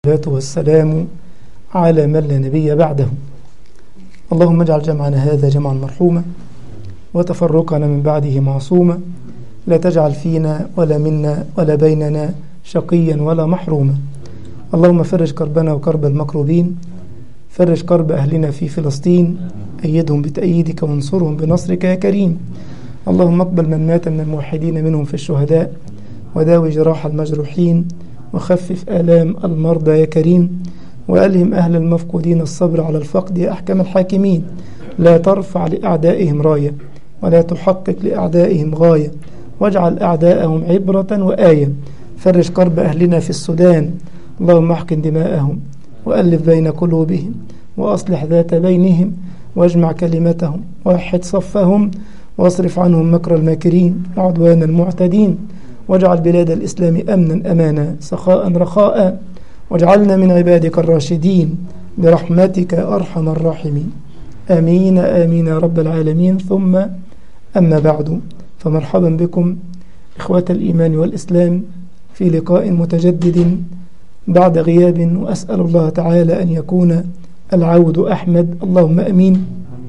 والصلاة والسلام على من لا نبي بعده. اللهم اجعل جمعنا هذا جمعا مرحوما وتفرقنا من بعده معصوما، لا تجعل فينا ولا منا ولا بيننا شقيا ولا محروما. اللهم فرج كربنا وكرب المكروبين، فرج كرب أهلنا في فلسطين، أيدهم بتأييدك وانصرهم بنصرك يا كريم. اللهم اقبل من مات من الموحدين منهم في الشهداء، وداوي جراح المجروحين، وخفف آلام المرضى يا كريم، وألهم أهل المفقودين الصبر على الفقد يا أحكم الحاكمين. لا ترفع لأعدائهم راية ولا تحقق لأعدائهم غاية، واجعل أعداءهم عبرة وآية. فرج كرب أهلنا في السودان، اللهم احقن دماءهم وألف بين قلوبهم وأصلح ذات بينهم واجمع كلمتهم ووحد صفهم، واصرف عنهم مكر الماكرين وعدوان المعتدين، واجعل بلاد الإسلام أمنا أمانا سخاء رخاء، واجعلنا من عبادك الراشدين برحمتك أرحم الراحمين. آمين آمين يا رب العالمين. ثم أما بعد، فمرحبا بكم إخوة الإيمان والإسلام في لقاء متجدد بعد غياب، وأسأل الله تعالى أن يكون العود أحمد، اللهم أمين.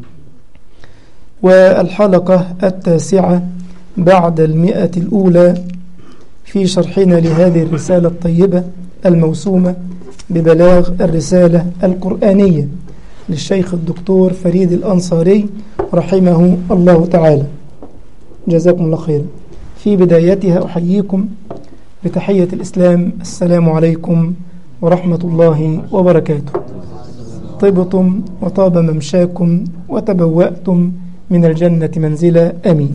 والحلقة 9 بعد 100 الأولى في شرحنا لهذه الرسالة الطيبة الموسومة ببلاغ الرسالة القرآنية للشيخ الدكتور فريد الأنصاري رحمه الله تعالى، جزاكم الله خيرا. في بدايتها أحييكم بتحية الإسلام، السلام عليكم ورحمة الله وبركاته. طبتم وطاب ممشاكم وتبوأتم من الجنة منزلا، آمين.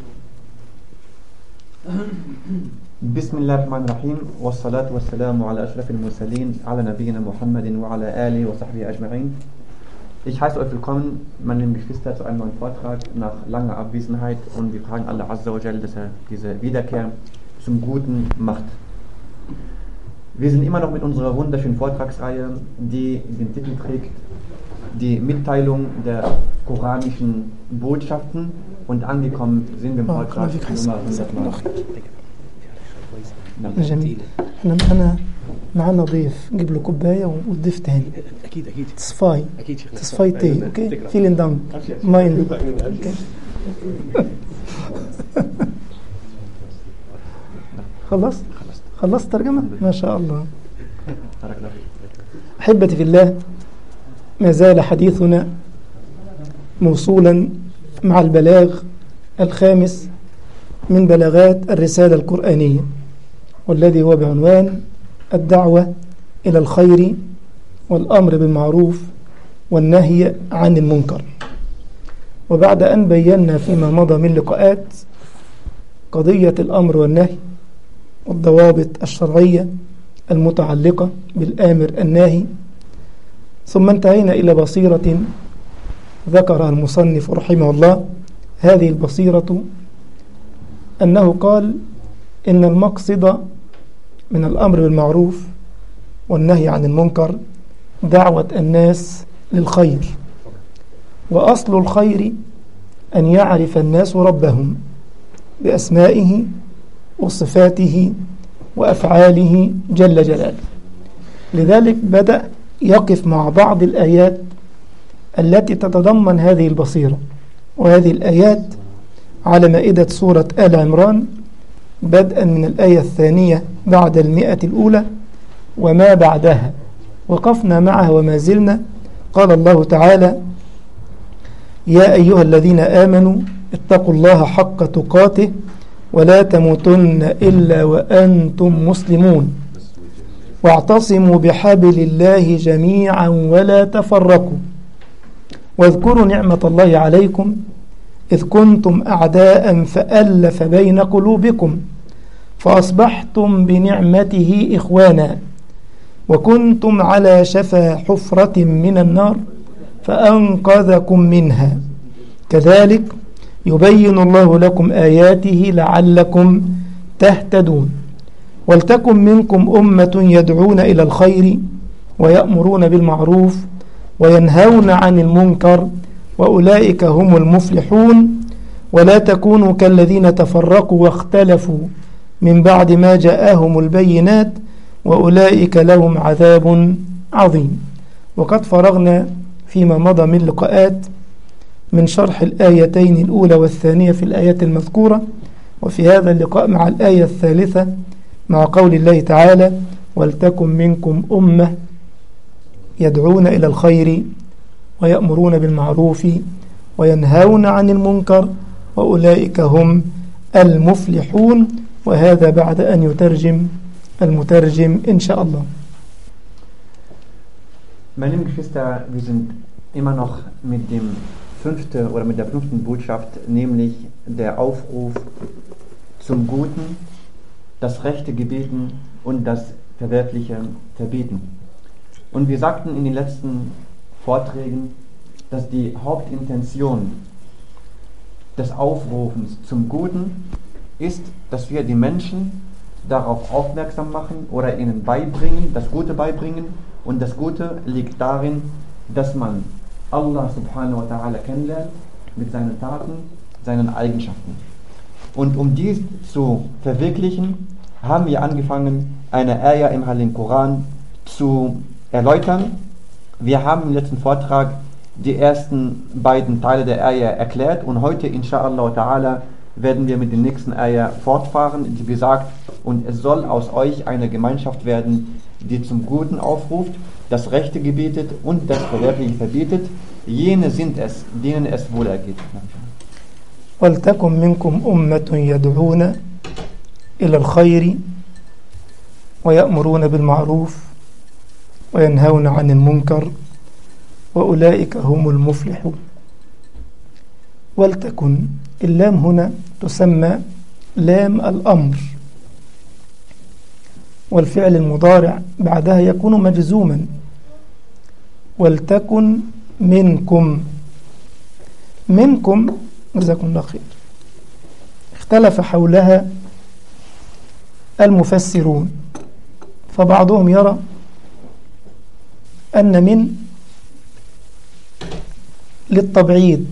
بسم الله الرحمن الرحيم، والصلاة والسلام على أشرف المرسلين على نبينا Muhammad وعلى آله وصحبه أجمعين. Ich heiße euch willkommen, meine lieben Geschwister, zu einem neuen Vortrag nach langer Abwesenheit, und wir fragen Allah Azza wa Jalla, dass er diese Wiederkehr zum Guten macht. Wir sind immer noch mit unserer wunderschönen Vortragsreihe, die den Titel trägt, die Mitteilung der koranischen Botschaften, und angekommen sind wir im Vortrag Nummer 100. جميل. احنا معنا ضيف، نجيب له كوبايه والضيف تاني. اكيد تصفاي تي. اوكي، فيلين دانك ماين. خلصت ترجمه، ما شاء الله. احبتي في الله، ما زال حديثنا موصولا مع البلاغ الخامس من بلاغات الرسالة القرآنية، والذي هو بعنوان الدعوة إلى الخير والأمر بالمعروف والنهي عن المنكر. وبعد أن بينا فيما مضى من لقاءات قضية الأمر والنهي والضوابط الشرعية المتعلقة بالآمر الناهي، ثم انتهينا إلى بصيرة ذكرها المصنف رحمه الله. هذه البصيرة أنه قال إن المقصد من الأمر بالمعروف والنهي عن المنكر دعوة الناس للخير، وأصل الخير أن يعرف الناس ربهم بأسمائه وصفاته وأفعاله جل جلاله. لذلك بدأ يقف مع بعض الآيات التي تتضمن هذه البصيرة، وهذه الآيات على مائدة سورة آل عمران، بدءا من الآية 2 بعد 100 الأولى وما بعدها، وقفنا معها وما زلنا. قال الله تعالى: يا أيها الذين آمنوا اتقوا الله حق تقاته ولا تموتن إلا وأنتم مسلمون واعتصموا بحبل الله جميعا ولا تفرقوا واذكروا نعمة الله عليكم إذ كنتم أعداء فألف بين قلوبكم فأصبحتم بنعمته إخوانا وكنتم على شفا حفرة من النار فأنقذكم منها كذلك يبين الله لكم آياته لعلكم تهتدون ولتكن منكم أمة يدعون إلى الخير ويأمرون بالمعروف وينهون عن المنكر وأولئك هم المفلحون ولا تكونوا كالذين تفرقوا واختلفوا من بعد ما جاءهم البينات وأولئك لهم عذاب عظيم. وقد فرغنا فيما مضى من لقاءات من شرح الآيتين الأولى والثانية في الآيات المذكورة، وفي هذا اللقاء مع الآية الثالثة مع قول الله تعالى: ولتكن منكم أمة يدعون إلى الخير ويأمرون بالمعروف وينهون عن المنكر وأولئك هم المفلحون. وهذا بعد أن يترجم المترجم إن شاء الله. Meine lieben Geschwister, wir sind immer noch mit der fünften Botschaft, nämlich der Aufruf zum Guten, das Rechte gebeten und das Verwerfliche verbieten. Und wir sagten in den letzten Vorträgen, dass die Hauptintention des Aufrufens zum Guten ist, dass wir die Menschen darauf aufmerksam machen oder ihnen beibringen, das Gute beibringen. Und das Gute liegt darin, dass man Allah subhanahu wa ta'ala kennenlernt mit seinen Taten, seinen Eigenschaften. Und um dies zu verwirklichen, haben wir angefangen, eine Ayah im Heiligen Koran zu erläutern. Wir haben im letzten Vortrag die ersten beiden Teile der Ayah erklärt und heute inshallah ta'ala werden wir mit der nächsten Ayah fortfahren, die besagt: und es soll aus euch eine Gemeinschaft werden, die zum Guten aufruft, das Rechte gebietet und das Verwerfliche verbietet. Jene sind es, denen es wohlergeht. وَلْتَكُنْ مِنْكُمْ أُمَّةٌ يَدْعُونَ إِلَى الْخَيْرِ وَيَأْمُرُونَ بِالْمَعْرُوفِ وَيَنْهَوْنَ عَنِ الْمُنْكَرِ وَأُولَئِكَ هُمُ الْمُفْلِحُونَ. ولتكن، اللام هنا تسمى لام الأمر، والفعل المضارع بعدها يكون مجزوما. ولتكن منكم، منكم جزاكم الله خير، اختلف حولها المفسرون، فبعضهم يرى أن من للتبعيد،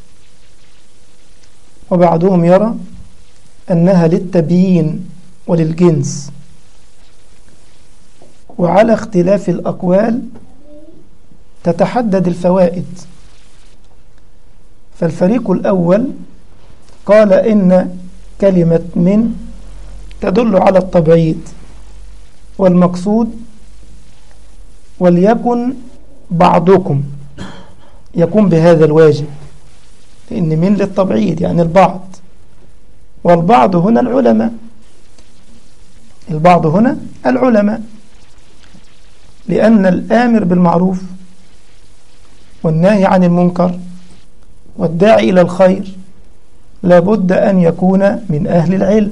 وبعضهم يرى أنها للتبيين وللجنس. وعلى اختلاف الأقوال تتحدد الفوائد. فالفريق الأول قال إن كلمة من تدل على التبعيد، والمقصود وليكن بعضكم، يقوم بهذا الواجب، لأن من للتبعيد يعني البعض، والبعض هنا العلماء، البعض هنا العلماء، لأن الآمر بالمعروف والناهي عن المنكر والداعي إلى الخير لابد أن يكون من أهل العلم.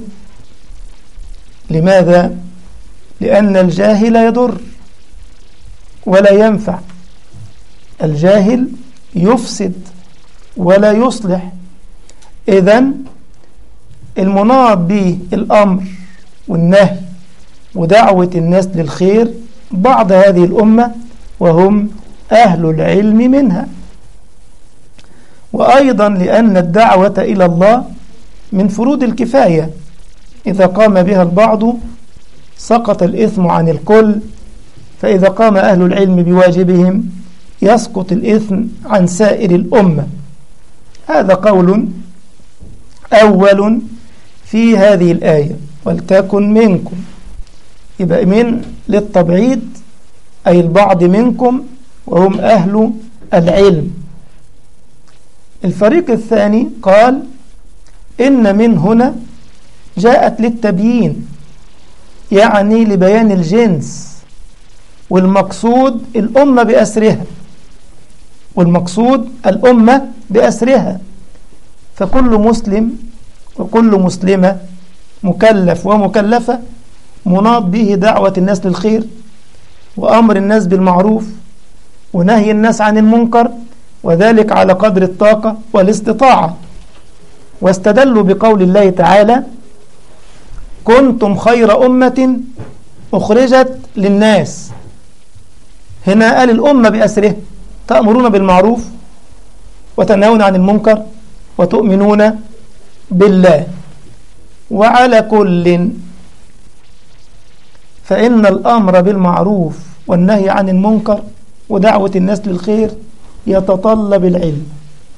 لماذا؟ لأن الجاهل يضر ولا ينفع، الجاهل يفسد ولا يصلح. إذن المناط بالأمر والنهي ودعوة الناس للخير بعض هذه الأمة وهم أهل العلم منها. وأيضا لأن الدعوة إلى الله من فروض الكفاية، إذا قام بها البعض سقط الإثم عن الكل، فإذا قام أهل العلم بواجبهم يسقط الإثم عن سائر الأمة. هذا قول أول في هذه الآية، ولتكن منكم، يبقى من للتبعيد أي البعض منكم وهم أهل العلم. الفريق الثاني قال إن من هنا جاءت للتبيين، يعني لبيان الجنس، والمقصود الأمة بأسرها، والمقصود الأمة بأسرها. فكل مسلم وكل مسلمة مكلف ومكلفة مناط به دعوة الناس للخير وأمر الناس بالمعروف ونهي الناس عن المنكر، وذلك على قدر الطاقة والاستطاعة. واستدلوا بقول الله تعالى: كنتم خير أمة أخرجت للناس. هنا قال الأمة بأسره، تأمرون بالمعروف وتنهون عن المنكر وتؤمنون بالله. وعلى كل فإن الأمر بالمعروف والنهي عن المنكر ودعوة الناس للخير يتطلب العلم،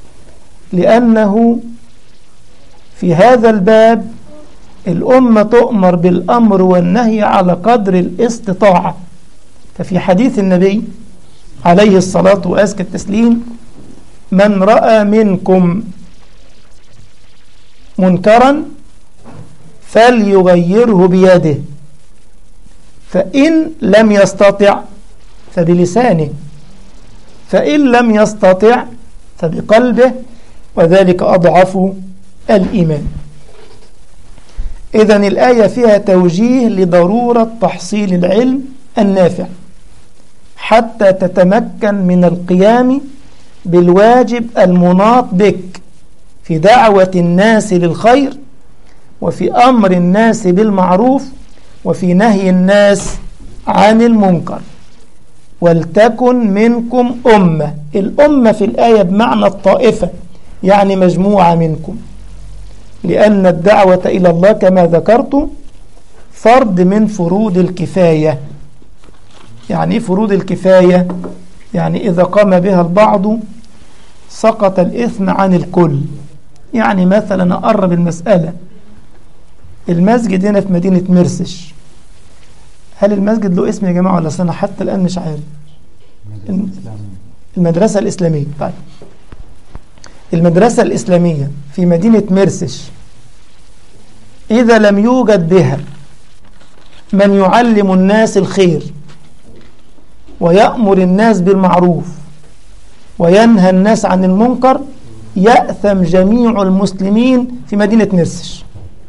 لأنه في هذا الباب الأمة تؤمر بالأمر والنهي على قدر الاستطاعة. ففي حديث النبي عليه الصلاة وأزكى التسليم: من رأى منكم منكرا فليغيره بيده، فإن لم يستطع فبلسانه، فإن لم يستطع فبقلبه، وذلك أضعف الإيمان. إذن الآية فيها توجيه لضرورة تحصيل العلم النافع حتى تتمكن من القيام بالواجب المناط بك في دعوة الناس للخير، وفي أمر الناس بالمعروف، وفي نهي الناس عن المنكر. ولتكن منكم أمة. الأمة في الآية بمعنى الطائفة، يعني مجموعة منكم، لأن الدعوة إلى الله كما ذكرت فرض من فروض الكفاية. يعني فروض الكفاية يعني إذا قام بها البعض سقط الإثم عن الكل. يعني مثلا أقرب المسألة، المسجد هنا في مدينة مرسش، هل المسجد له اسم يا جماعة ولا أنا حتى الآن مش عارف؟ المدرسة الإسلامية. طيب، المدرسة الإسلامية في مدينة مرسش إذا لم يوجد بها من يعلم الناس الخير ويأمر الناس بالمعروف وينهى الناس عن المنكر، يأثم جميع المسلمين في مدينة مرسش.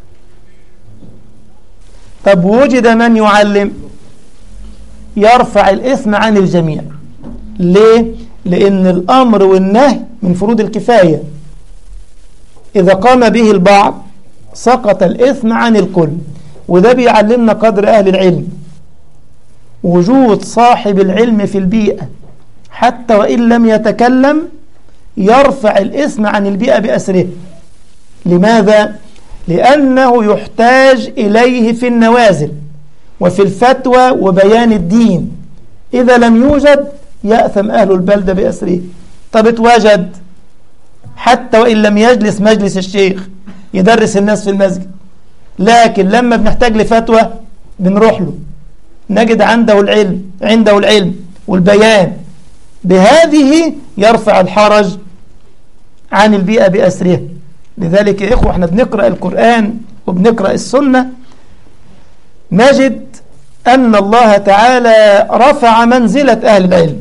طب وجد من يعلم، يرفع الإثم عن الجميع. ليه؟ لأن الأمر والنهي من فروض الكفاية، إذا قام به البعض سقط الإثم عن الكل. وده بيعلمنا قدر أهل العلم، وجود صاحب العلم في البيئة حتى وإن لم يتكلم يرفع الإثم عن البيئة بأسره. لماذا؟ لأنه يحتاج إليه في النوازل وفي الفتوى وبيان الدين. إذا لم يوجد يأثم أهل البلدة بأسره. طب اتوجد حتى وإن لم يجلس مجلس الشيخ يدرس الناس في المسجد، لكن لما بنحتاج لفتوى بنروح له، نجد عنده العلم والبيان، بهذه يرفع الحرج عن البيئة بأسرها. لذلك يا إخوة احنا بنقرأ القرآن وبنقرأ السنة نجد أن الله تعالى رفع منزلة أهل العلم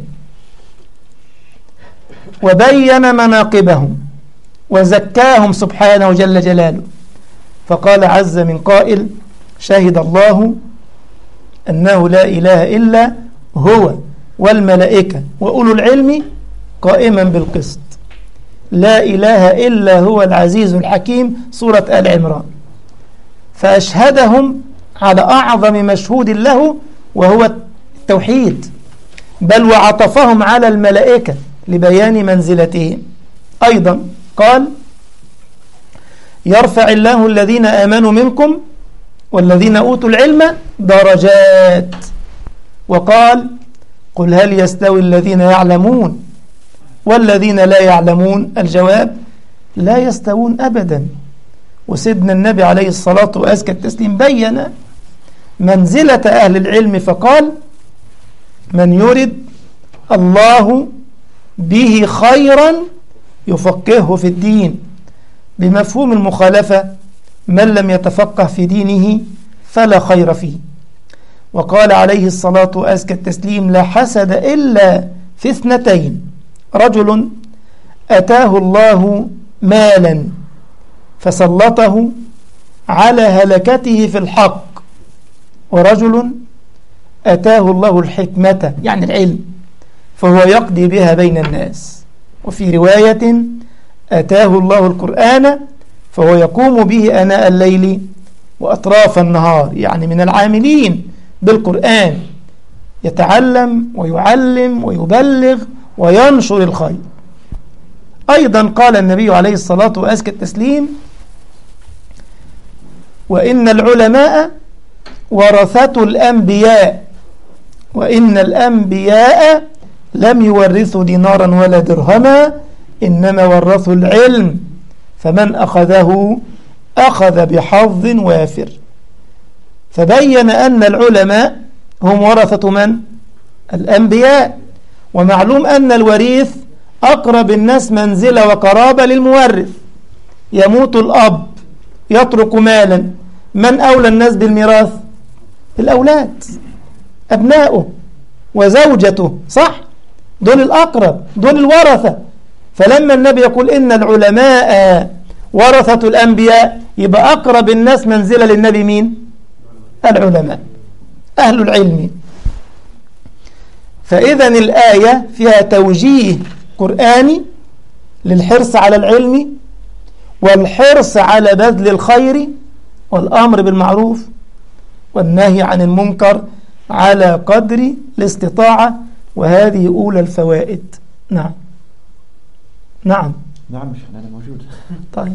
وبين مناقبهم وزكاهم سبحانه جل جلاله. فقال عز من قائل: شهد الله أنه لا إله إلا هو والملائكة وأولو العلم قائما بالقسط، لا إله إلا هو العزيز الحكيم، سورة آل عمران. فأشهدهم على أعظم مشهود له وهو التوحيد، بل وعطفهم على الملائكة لبيان منزلتهم. أيضا قال: يرفع الله الذين آمنوا منكم والذين أوتوا العلم درجات. وقال: قل هل يستوي الذين يعلمون والذين لا يعلمون؟ الجواب: لا يستوون أبدا. وسيدنا النبي عليه الصلاة وأزكى التسليم بين منزلة أهل العلم فقال: من يرد الله به خيرا يفقهه في الدين. بمفهوم المخالفة: من لم يتفقه في دينه فلا خير فيه. وقال عليه الصلاة وأزكى التسليم: لا حسد إلا في اثنتين: رجل أتاه الله مالا فسلطه على هلكته في الحق، ورجل أتاه الله الحكمة يعني العلم فهو يقضي بها بين الناس. وفي رواية: أتاه الله القرآن فهو يقوم به آناء الليل وأطراف النهار، يعني من العاملين بالقرآن، يتعلم ويعلم ويبلغ وينشر الخير. أيضا قال النبي عليه الصلاة وأزكى التسليم: وإن العلماء ورثة الأنبياء وإن الأنبياء لم يورثوا دينارا ولا درهما إنما ورثوا العلم فمن أخذه أخذ بحظ وافر. فبين أن العلماء هم ورثة من؟ الأنبياء. ومعلوم أن الوريث أقرب الناس منزلة وقرابة للمورث. يموت الأب يترك مالا، من أولى الناس بالميراث؟ الأولاد، أبناؤه وزوجته، صح؟ دول الأقرب، دول الورثة. فلما النبي يقول إن العلماء ورثة الأنبياء يبقى أقرب الناس منزلة للنبي مين؟ العلماء، أهل العلم. فإذا الآية فيها توجيه قرآني للحرص على العلم والحرص على بذل الخير والأمر بالمعروف والنهي عن المنكر على قدر الاستطاعة، وهذه أولى الفوائد. نعم نعم مش أنا موجود. طيب.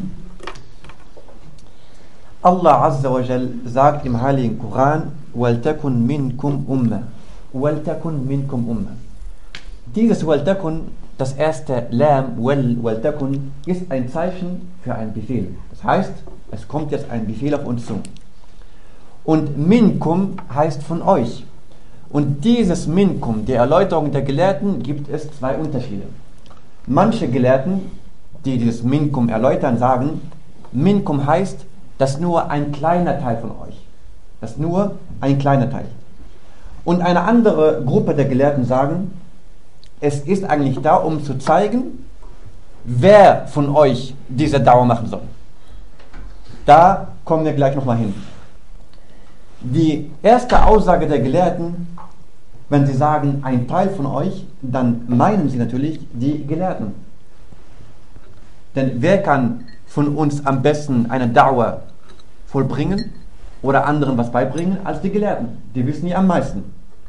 Allah Azza wa Jal sagt im Heiligen Koran, وَلْتَكُنْ مِنْكُمْ أُمَّةٌ وَلْتَكُنْ مِنْكُمْ أُمَّةٌ. Dieses وَلْتَكُنْ, das erste Lam, وَلْتَكُنْ, ist ein Zeichen für einen Befehl. Das heißt, es kommt jetzt ein Befehl auf uns zu. Und Minkum heißt von euch. Und dieses Minkum, die Erläuterung der Gelehrten, gibt es zwei Unterschiede. Manche Gelehrten, die dieses Minkum erläutern, sagen, Minkum heißt, dass nur ein kleiner Teil von euch. Das nur ein kleiner Teil. Und eine andere Gruppe der Gelehrten sagen, es ist eigentlich da, um zu zeigen, wer von euch diese Dauer machen soll. Da kommen wir gleich nochmal hin. Die erste Aussage der Gelehrten, wenn sie sagen, ein Teil von euch, dann meinen sie natürlich die Gelehrten. Denn wer kann von uns am besten eine Dauer vollbringen oder anderen was beibringen als die Gelehrten? Die wissen ja am meisten.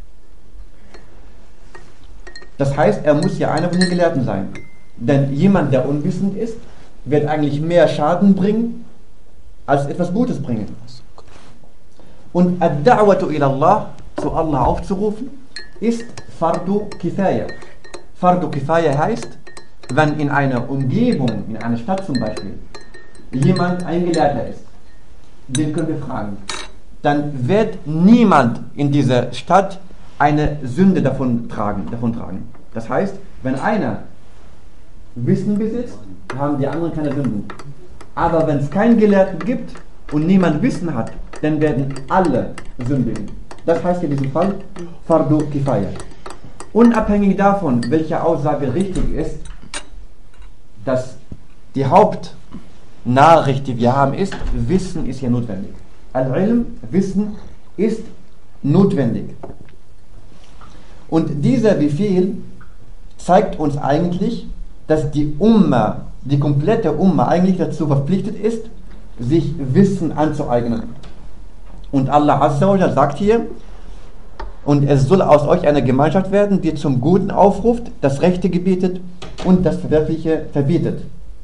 Das heißt, er muss ja einer von den Gelehrten sein. Denn jemand, der unwissend ist, wird eigentlich mehr Schaden bringen, als etwas Gutes bringen. Und Ad-Da'watu ila Allah, zu Allah aufzurufen, ist Fardu Kifaya. Fardu Kifaya heißt, wenn in einer Umgebung, in einer Stadt zum Beispiel, jemand ein Gelehrter ist, den können wir fragen, dann wird niemand in dieser Stadt eine Sünde davon tragen. Das heißt, wenn einer Wissen besitzt, haben die anderen keine Sünden. Aber wenn es keinen Gelehrten gibt und niemand Wissen hat, dann werden alle sündigen. Das heißt in diesem Fall Fardu Kifaya. Unabhängig davon, welche Aussage richtig ist, dass die Hauptnachricht, die wir haben, ist, Wissen ist hier notwendig. Al-Ilm, Wissen ist notwendig. Und dieser Befehl zeigt uns eigentlich, dass die Umma, die komplette Umma eigentlich dazu verpflichtet ist, sich Wissen anzueignen. Und Allah Azza wa Jalla sagt hier, und es soll aus euch eine Gemeinschaft werden, die zum Guten aufruft, das Rechte gebietet und das Verwerfliche verbietet.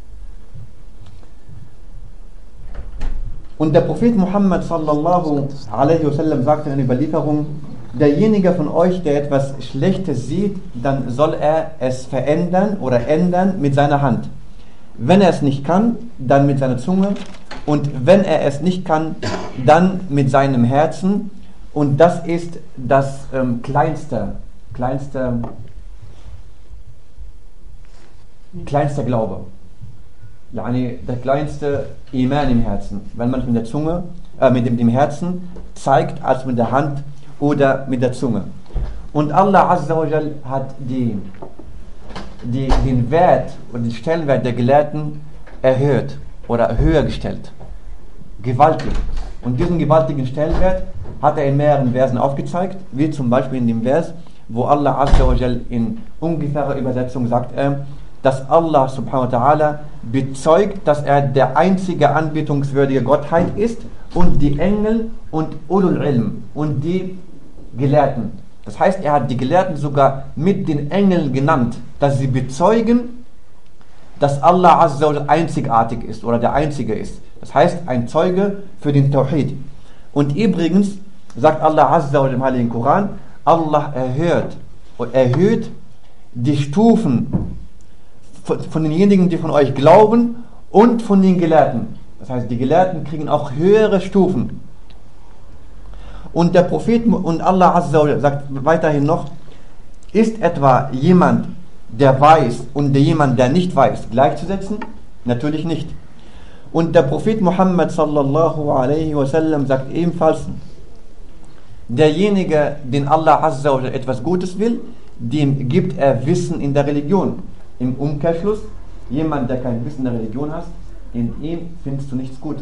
Und der Prophet Muhammad sallallahu alaihi wasallam sagte in einer Überlieferung, derjenige von euch, der etwas Schlechtes sieht, dann soll er es verändern oder ändern mit seiner Hand. Wenn er es nicht kann, dann mit seiner Zunge. Und wenn er es nicht kann, dann mit seinem Herzen. Und das ist das kleinste Glaube. Der kleinste Iman im Herzen. Wenn man mit der Zunge, mit dem Herzen zeigt, als mit der Hand oder mit der Zunge. Und Allah Azza wa Jal hat den Wert und den Stellenwert der Gelehrten erhöht oder höher gestellt. Gewaltig. Und diesen gewaltigen Stellenwert hat er in mehreren Versen aufgezeigt, wie zum Beispiel in dem Vers, wo Allah Azza wa Jal in ungefährer Übersetzung sagt, dass Allah subhanahu wa ta'ala bezeugt, dass er der einzige anbetungswürdige Gottheit ist und die Engel und Ulul Ilm und die Gelehrten. Das heißt, er hat die Gelehrten sogar mit den Engeln genannt, dass sie bezeugen, dass Allah Azza wa Jal einzigartig ist oder der Einzige ist. Das heißt, ein Zeuge für den Tawhid. Und übrigens, sagt Allah Azza wa Jalla im Heiligen Koran, Allah erhöht die Stufen von denjenigen, die von euch glauben und von den Gelehrten. Das heißt, die Gelehrten kriegen auch höhere Stufen. Und der Prophet und Allah Azza wa Jalla sagt weiterhin noch, ist etwa jemand, der weiß und jemand, der nicht weiß, gleichzusetzen? Natürlich nicht. Und der Prophet Muhammad sallallahu alaihi wasallam sagt ebenfalls, derjenige, den Allah Azza wa Jalla etwas Gutes will, dem gibt er Wissen in der Religion. Im Umkehrschluss, jemand, der kein Wissen in der Religion hat, in ihm findest du nichts Gutes.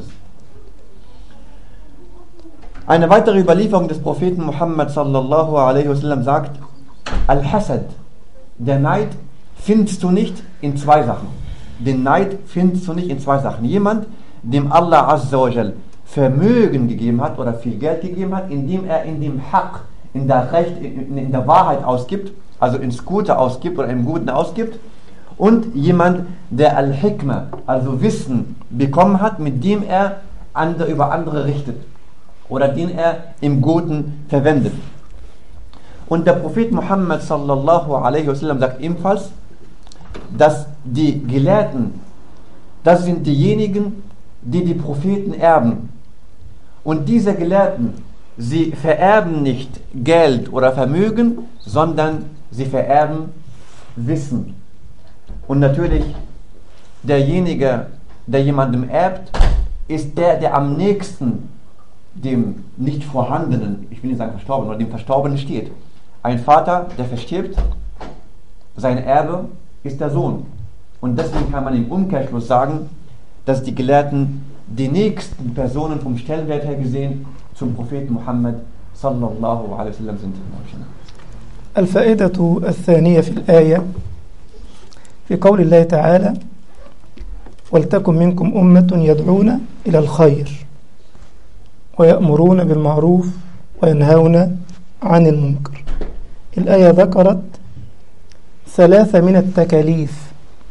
Eine weitere Überlieferung des Propheten Muhammad sallallahu alaihi wasallam sagt, Al-Hasad, der Neid, findest du nicht in zwei Sachen. Den Neid findest du nicht in zwei Sachen. Jemand, dem Allah Azza wa Jal Vermögen gegeben hat oder viel Geld gegeben hat, indem er in dem Haqq, in der Wahrheit ausgibt, also ins Gute ausgibt oder im Guten ausgibt, und jemand, der Al-Hikmah, also Wissen bekommen hat, mit dem er über andere richtet oder den er im Guten verwendet. Und der Prophet Muhammad sallallahu alaihi wasallam sagt ebenfalls, dass die Gelehrten, das sind diejenigen, die die Propheten erben. Und diese Gelehrten, sie vererben nicht Geld oder Vermögen, sondern sie vererben Wissen. Und natürlich, derjenige, der jemandem erbt, ist der am nächsten dem nicht vorhandenen, ich will nicht sagen Verstorbenen, oder dem Verstorbenen steht. Ein Vater, der verstirbt, sein Erbe ist der Sohn. Und deswegen kann man im Umkehrschluss sagen, dass die Gelehrten die nächsten Personen vom Stellenwert her gesehen zum Propheten Muhammad sallallahu alaihi wasallam sind. الفائدة الثانية في الآية في قول الله تعالى ولتكن منكم أمة يدعون إلى الخير ويأمرون بالمعروف وينهون عن المنكر. الآية ذكرت ثلاثة من التكاليف.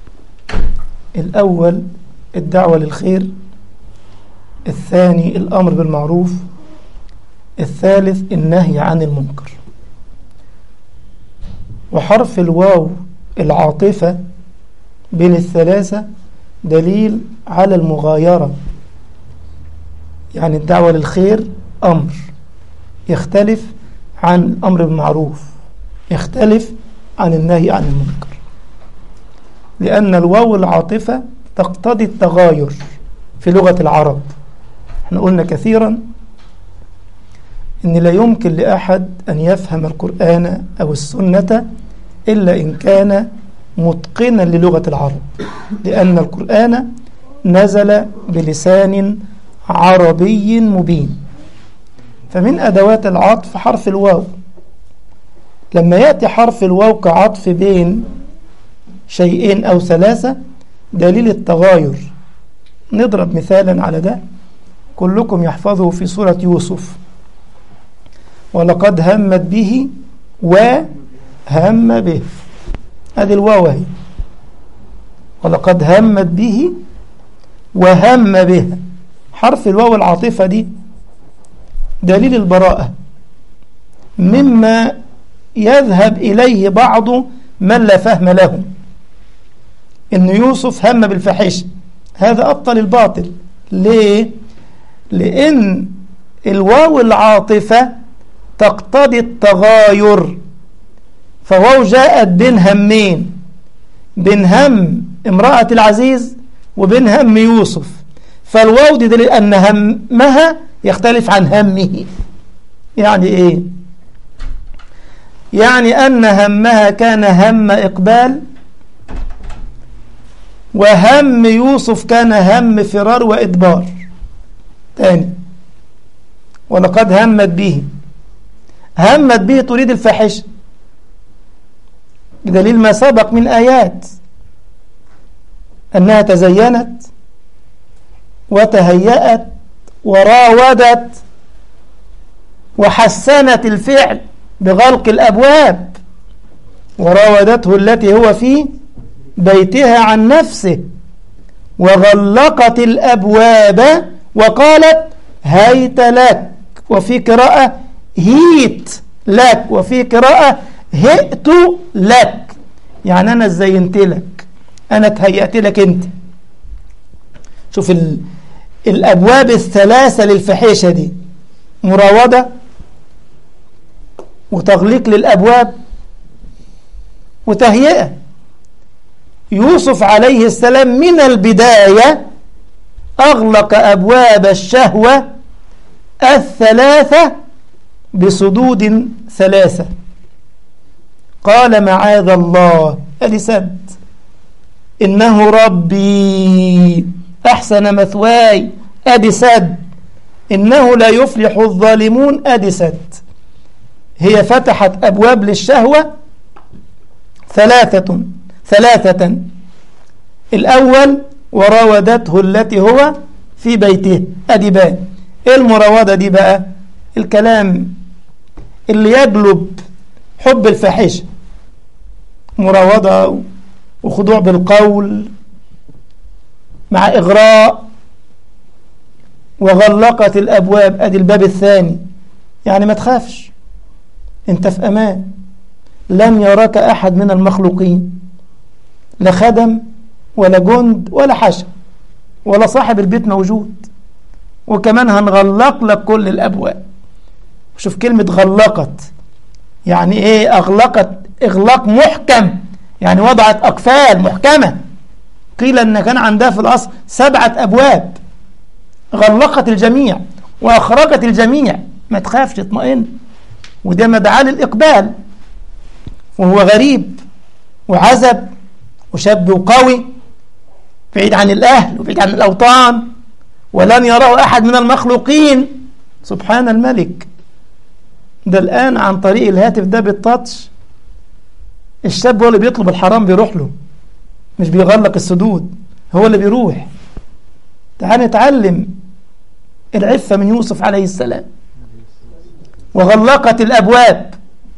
الأول الدعوة للخير، الثاني الأمر بالمعروف، الثالث النهي عن المنكر. وحرف الواو العاطفة بين الثلاثة دليل على المغايرة، يعني الدعوة للخير أمر يختلف عن الأمر بالمعروف، يختلف عن النهي عن المنكر، لأن الواو العاطفة تقتضي التغاير في لغة العرب. احنا قلنا كثيرا إن لا يمكن لأحد أن يفهم القرآن أو السنة إلا إن كان متقنا للغة العرب، لأن القرآن نزل بلسان عربي مبين. فمن أدوات العطف حرف الواو. لما يأتي حرف الواو كعطف بين شيئين أو ثلاثة دليل التغاير. نضرب مثالا على ده، كلكم يحفظه في سورة يوسف، ولقد همت به وهم به، هذه الواو هي، ولقد همت به وهم به، حرف الواو العاطفة دي دليل البراءة مما يذهب إليه بعض من لا فهم له، إن يوسف هم بالفحش، هذا أبطل الباطل. ليه؟ لأن الواو العاطفة تقتضي التغاير، فواو جاءت بين همين، بين هم امرأة العزيز وبين هم يوسف، فالواو دي دليل أن همها يختلف عن همه. يعني إيه؟ يعني أن همها كان هم إقبال، وهم يوسف كان هم فرار وإدبار. تاني، ولقد همت به، همت به تريد الفاحشة بدليل ما سبق من آيات أنها تزينت وتهيأت وراودت وحسنت الفعل بغلق الأبواب، وراودته التي هو في بيتها عن نفسه وغلقت الأبواب وقالت هيت لك، وفي قراءة هيت لك، وفي قراءة هئت لك، يعني أنا زينت لك، أنا تهيأت لك أنت. شوف الأبواب الثلاثة للفحيشة دي، مراودة وتغليق للأبواب وتهيئة. يوسف عليه السلام من البداية أغلق أبواب الشهوة الثلاثة بصدود ثلاثة. قال معاذ الله، أدي سد، إنه ربي أحسن مثواي، أدي سد، إنه لا يفلح الظالمون، أدي سد. هي فتحت أبواب للشهوة ثلاثة. الأول وراودته التي هو في بيته، أدي بان. إيه المراودة دي بقى؟ الكلام اللي يجلب حب الفاحشة، مراودة وخضوع بالقول مع إغراء. وغلقت الأبواب، أدي الباب الثاني، يعني ما تخافش، أنت في أمان، لم يراك أحد من المخلوقين، لا خدم ولا جند ولا حشم ولا صاحب البيت موجود، وكمان هنغلق لك كل الأبواب. شوف كلمة غلقت، يعني إيه؟ أغلقت إغلاق محكم، يعني وضعت أقفال محكمة. قيل أن كان عندها في الأصل 7 أبواب، غلقت الجميع وأخرجت الجميع. ما تخافش، اطمئن. وده مدعاة للإقبال، وهو غريب وعزب وشاب وقوي، بعيد عن الأهل وبعيد عن الأوطان، ولن يراه أحد من المخلوقين. سبحان الملك. ده الآن عن طريق الهاتف ده بالتاتش، الشاب هو اللي بيطلب الحرام بيروح له، مش بيغلق السدود، هو اللي بيروح. تعال نتعلم العفة من يوسف عليه السلام. وغلقت الأبواب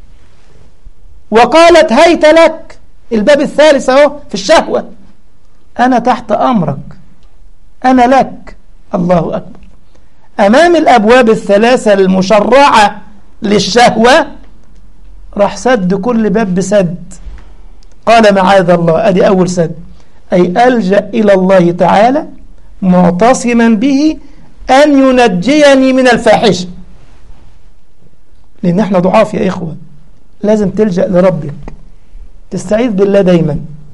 وقالت هيت لك، الباب الثالث اهو في الشهوة، أنا تحت أمرك، أنا لك. الله أكبر. أمام الأبواب الثلاثة المشرعة للشهوة راح سد كل باب بسد. قال معاذ الله، أدي أول سد، أي ألجأ إلى الله تعالى معتصما به أن ينجيني من الفاحشة. لأن احنا ضعاف يا إخوة، لازم تلجأ لربك، تستعيذ بالله دايما.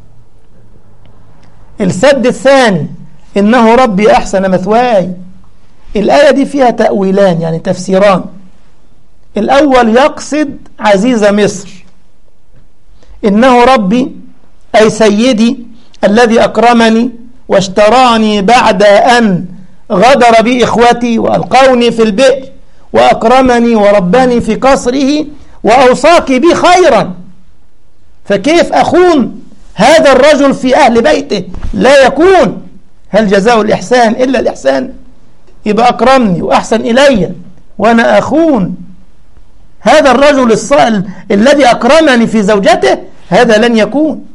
السد الثاني، إنه ربي أحسن مثواي. الآية دي فيها تأويلان، يعني تفسيران. الأول يقصد عزيز مصر، إنه ربي أي سيدي الذي أكرمني واشتراني بعد أن غدر بي إخوتي وألقوني في البئر، وأكرمني ورباني في قصره وأوصاك بي خيرا، فكيف أخون هذا الرجل في أهل بيته؟ لا يكون. هل جزاء الإحسان إلا الإحسان؟ يبقى أكرمني وأحسن إلي وأنا أخون هذا الرجل الصائل الذي أكرمني في زوجته؟ هذا لن يكون.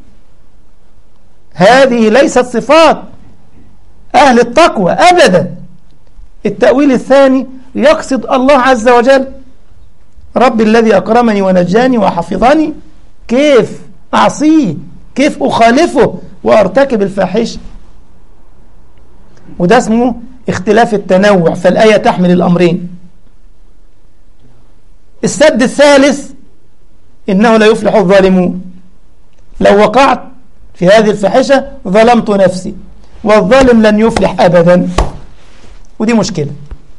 هذه ليست صفات أهل التقوى أبدا. التأويل الثاني يقصد الله عز وجل، رب الذي أكرمني ونجاني وحفظني، كيف أعصيه؟ كيف أخالفه وأرتكب الفاحشة؟ وده اسمه اختلاف التنوع، فالآية تحمل الأمرين. السد الثالث، إنه لا يفلح الظالمون. لو وقعت في هذه الفاحشة ظلمت نفسي، والظالم لن يفلح أبدا، ودي مشكلة.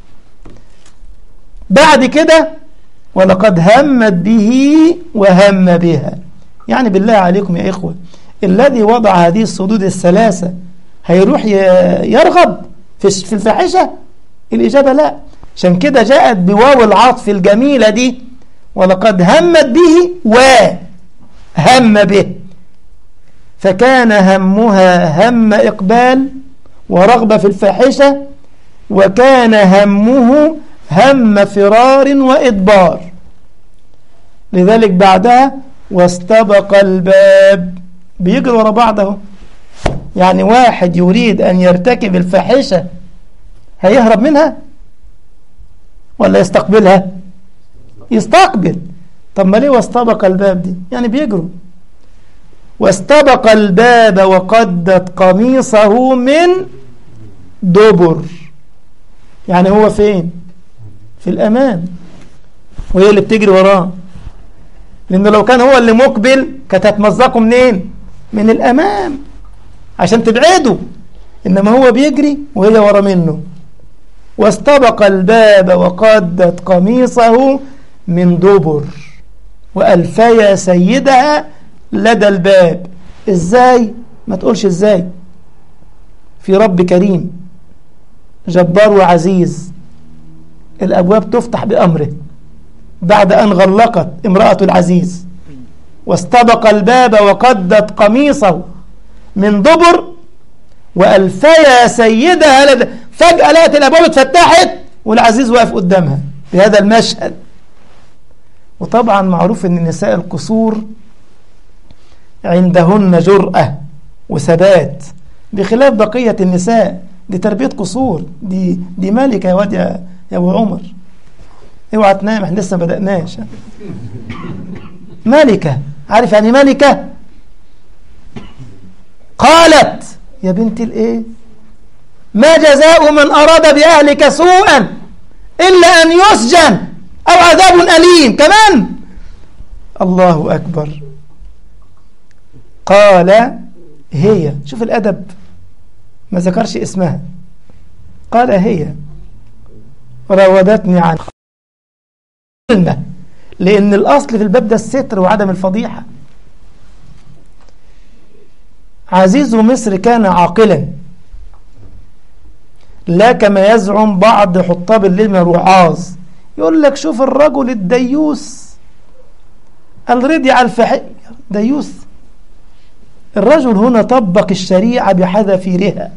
بعد كده ولقد همت به وهم بها. يعني بالله عليكم يا إخوة، الذي وضع هذه الصدود الثلاثة هيروح يرغب في الفاحشة؟ الإجابة لا. عشان كده جاءت بواو العطف الجميلة دي، ولقد همت به وهم به، فكان همها هم إقبال ورغبة في الفاحشة، وكان همه هم فرار وإدبار. لذلك بعدها واستبق الباب، بيجري ورا بعضه. يعني واحد يريد أن يرتكب الفاحشة هيهرب منها ولا يستقبلها؟ يستقبل. طب ما ليه واستبق الباب دي؟ يعني بيجروا. واستبق الباب وقدت قميصه من دبر، يعني هو فين؟ في الأمام، وهي اللي بتجري وراه. لأنه لو كان هو اللي مقبل كانت هتمزقه منين؟ من الأمام عشان تبعده، إنما هو بيجري وهي ورا منه. واستبق الباب وقدت قميصه من دبر وألفيا سيدها لدى الباب. إزاي؟ ما تقولش إزاي، في رب كريم جبار وعزيز، الأبواب تفتح بأمره بعد أن غلقت امرأة العزيز. واستبق الباب وقدت قميصه من دبر وألفيا سيدها لدى. فجأة لقت الأبواب اتفتحت والعزيز واقف قدامها بهذا المشهد. وطبعا معروف أن نساء القصور عندهن جرأة وثبات بخلاف بقية النساء. دي تربية قصور، دي ملكة يا واد يا أبو عمر، اوعى تنام، احنا لسه ما بدأناش. ملكة، عارف يعني ملكة؟ قالت يا بنت الايه، ما جزاء من أراد بأهلك سوءا إلا أن يسجن أو عذاب أليم. كمان الله أكبر. قال هي، شوف الأدب، ما ذكرش اسمها، قال هي راودتني عن قلنا، لأن الأصل في الباب ده الستر وعدم الفضيحة. عزيز مصر كان عاقلا، لا كما يزعم بعض حطاب الليل من الوعاظ، يقول لك شوف الرجل الديوس الردي على الفحيح ديوس. الرجل هنا طبق الشريعة بحذافيرها.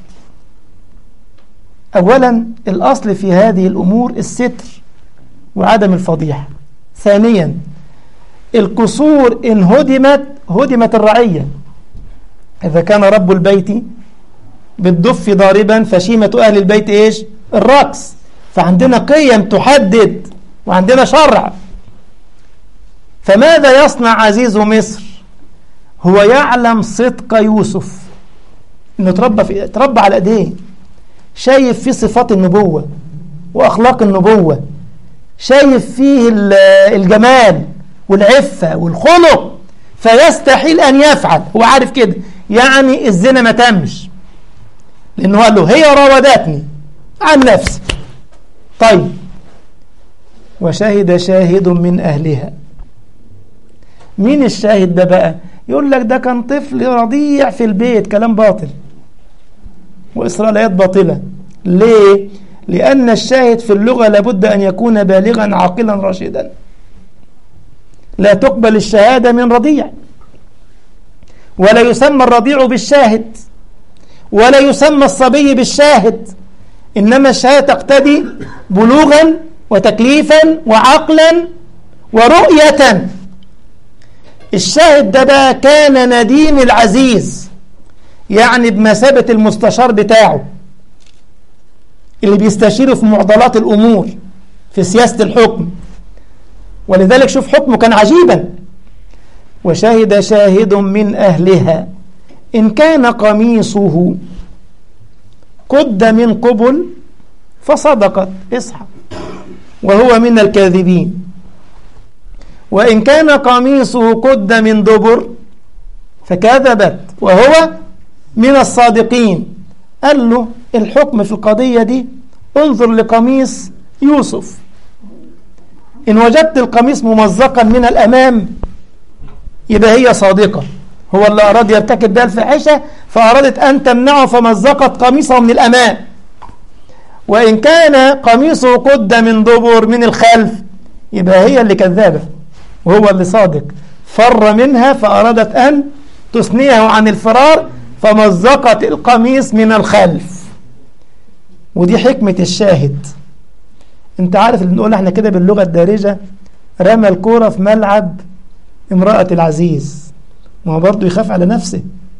أولا الأصل في هذه الأمور الستر وعدم الفضيحة. ثانيا القصور إن هدمت الرعية. إذا كان رب البيت بالدف ضاربا فشيمة أهل البيت إيش؟ الرقص. فعندنا قيم تحدد وعندنا شرع. فماذا يصنع عزيز مصر؟ هو يعلم صدق يوسف، إنه تربى على إيديه، شايف فيه صفات النبوة وأخلاق النبوة، شايف فيه الجمال والعفة والخلق، فيستحيل أن يفعل. هو عارف كده، يعني الزنا ما تمش، لأنه قال له هي راودتني عن نفسي. طيب، وشهد شاهد من أهلها. مين الشاهد ده بقى؟ يقول لك ده كان طفل رضيع في البيت. كلام باطل وإسرائيليات باطلة. ليه؟ لأن الشاهد في اللغة لابد أن يكون بالغا عاقلا راشدا. لا تقبل الشهادة من رضيع، ولا يسمى الرضيع بالشاهد، ولا يسمى الصبي بالشاهد. إنما الشهادة تقتضي بلوغا وتكليفا وعقلا ورؤية. الشاهد ده بقى كان نديم العزيز، يعني بمثابة المستشار بتاعه اللي بيستشيره في معضلات الأمور في سياسة الحكم. ولذلك شوف حكمه كان عجيبا. وشهد شاهد من أهلها إن كان قميصه قد من قبل فصدقت، اصحى، وهو من الكاذبين. وإن كان قميصه قد من دبر فكذبت وهو من الصادقين. قال له الحكم في القضية دي انظر لقميص يوسف، إن وجدت القميص ممزقا من الأمام يبقى هي صادقة، هو اللي أراد يرتكب بها الفاحشة فأرادت أن تمنعه فمزقت قميصه من الأمام. وإن كان قميصه قد من دبر من الخلف يبقى هي اللي كذابة وهو اللي صادق، فر منها فأرادت أن تثنيه عن الفرار فمزقت القميص من الخلف. ودي حكمة الشاهد. انت عارف اللي بنقول احنا كده باللغة الدارجة، رمى الكورة في ملعب امرأة العزيز، ما هو برضه يخاف على نفسه،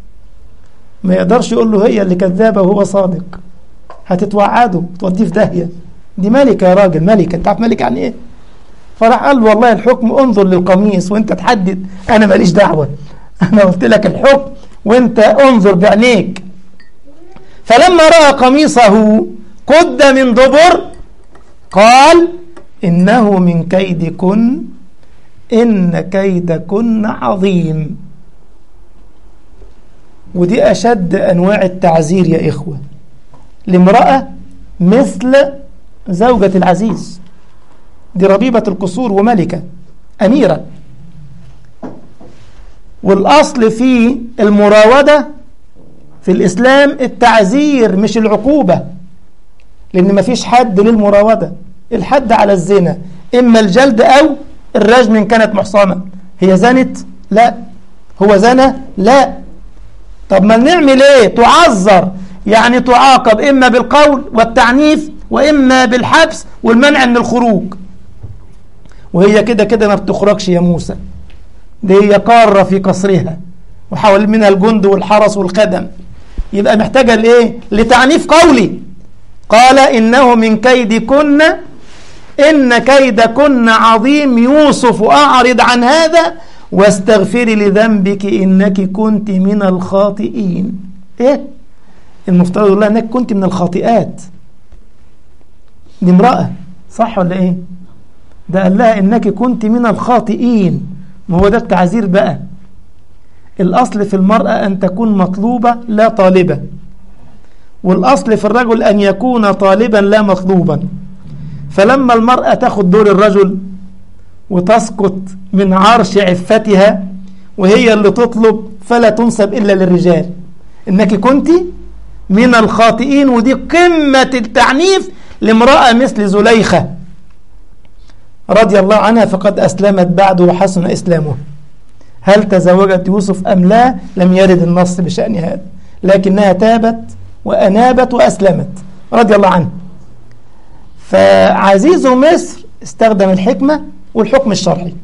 ما يقدرش يقول له هي اللي كذابة وهو صادق، هتتوعده توديه في داهية. دي ملكة يا راجل، ملكة. انت عارف ملكة يعني ايه؟ فراح قال له والله الحكم انظر للقميص وانت تحدد، انا ماليش دعوة، انا قلت لك الحكم وانت انظر بعينيك. فلما رأى قميصه قد من دبر قال إنه من كيدكن إن كيدكن عظيم. ودي أشد أنواع التعزير يا إخوة لامرأة مثل زوجة العزيز، دي ربيبة القصور وملكة أميرة. والأصل في المراودة في الإسلام التعزير مش العقوبة، لأن مفيش حد للمراودة، الحد على الزنا إما الجلد أو الرجم إن كانت محصنة. هي زنت؟ لا. هو زنى؟ لا. طب ما نعمل إيه؟ تعذر، يعني تعاقب إما بالقول والتعنيف وإما بالحبس والمنع من الخروج. وهي كده كده ما بتخرجش يا موسى، دي هي قارة في قصرها وحول منها الجند والحرس والخدم، يبقى محتاجة لإيه؟ لتعنيف قولي. قال إنه من كيدكن إن كيدكن عظيم يوسف أعرض عن هذا واستغفري لذنبك إنك كنت من الخاطئين. إيه؟ المفترض الله أنك كنت من الخاطئات، دي امرأة صح ولا إيه؟ ده قال لها إنك كنت من الخاطئين. ما هو ده التعزير بقى. الأصل في المرأة أن تكون مطلوبة لا طالبة، والأصل في الرجل أن يكون طالبا لا مطلوبا. فلما المرأة تاخد دور الرجل وتسقط من عرش عفتها وهي اللي تطلب فلا تنسب إلا للرجال، إنك كنت من الخاطئين. ودي قمة التعنيف لامرأة مثل زليخة رضي الله عنها، فقد أسلمت بعد وحسن إسلامه. هل تزوجت يوسف أم لا؟ لم يرد النص بشأن هذا، لكنها تابت وأنابت وأسلمت رضي الله عنه. فعزيز مصر استخدم الحكمة والحكم الشرعي،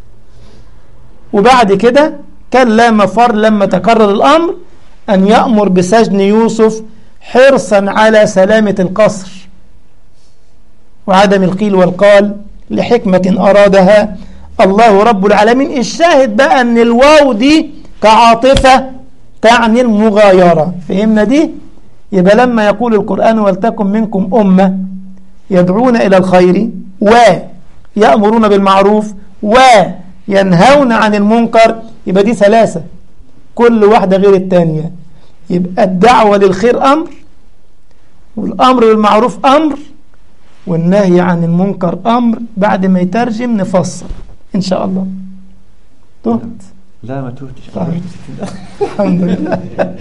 وبعد كده كان لا مفر لما تكرر الأمر أن يأمر بسجن يوسف حرصا على سلامة القصر وعدم القيل والقال لحكمة أرادها الله رب العالمين. الشاهد بقى أن الواو دي كعاطفة تعني المغايرة، فهمنا دي؟ يبقى لما يقول القرآن ولتكن منكم أمة يدعون إلى الخير ويأمرون بالمعروف وينهون عن المنكر، يبقى دي ثلاثة كل واحدة غير الثانية. يبقى الدعوة للخير أمر، والأمر بالمعروف أمر، والنهي عن المنكر أمر. بعد ما يترجم نفسر إن شاء الله. تهت؟ لا ما تهتش. الحمد لله.